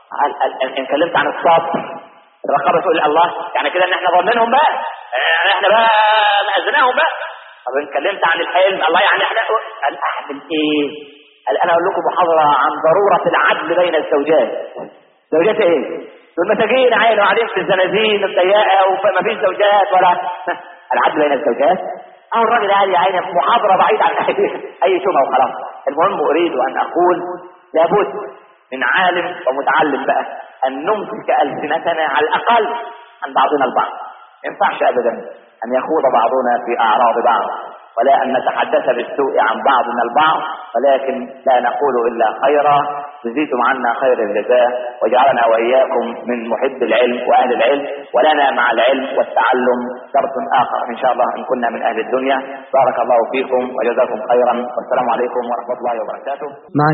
ان كلمت عن الصبر، الرقابه تقول الله يعني كده ان احنا ظالمينهم بقى، يعني احنا بقى مأذناهم بقى. طب ان كلمت عن الحلم الله يعني احنا قال اعمل ايه؟ قال انا اقول لكم محاضره عن ضروره العدل بين الزوجات. زوجات ايه؟ والمساجين عينوا قاعدين في الزنازين الضيقه وما فيش زوجات ولا العدل بين الزوجات. أو الراجل قال يا عيني محاضرة بعيد عن أي أي شبهة وخلاص. المهم أريد أن أقول لابد من عالم ومتعلم بقى أن نمسك ألسنتنا على الأقل عن بعضنا البعض. ما ينفعش أبدا أن يخوض بعضنا في أعراض بعض، ولا أن نتحدث بالسوء عن بعضنا البعض، ولكن لا نقول إلا خيرا. جزيتم عنا خير الجزاء، وجعلنا وإياكم من محب العلم وأهل العلم، ولنا مع العلم والتعلم درس آخر إن شاء الله إن كنا من أهل الدنيا. بارك الله فيكم وجزاكم خيرا، والسلام عليكم ورحمة الله وبركاته.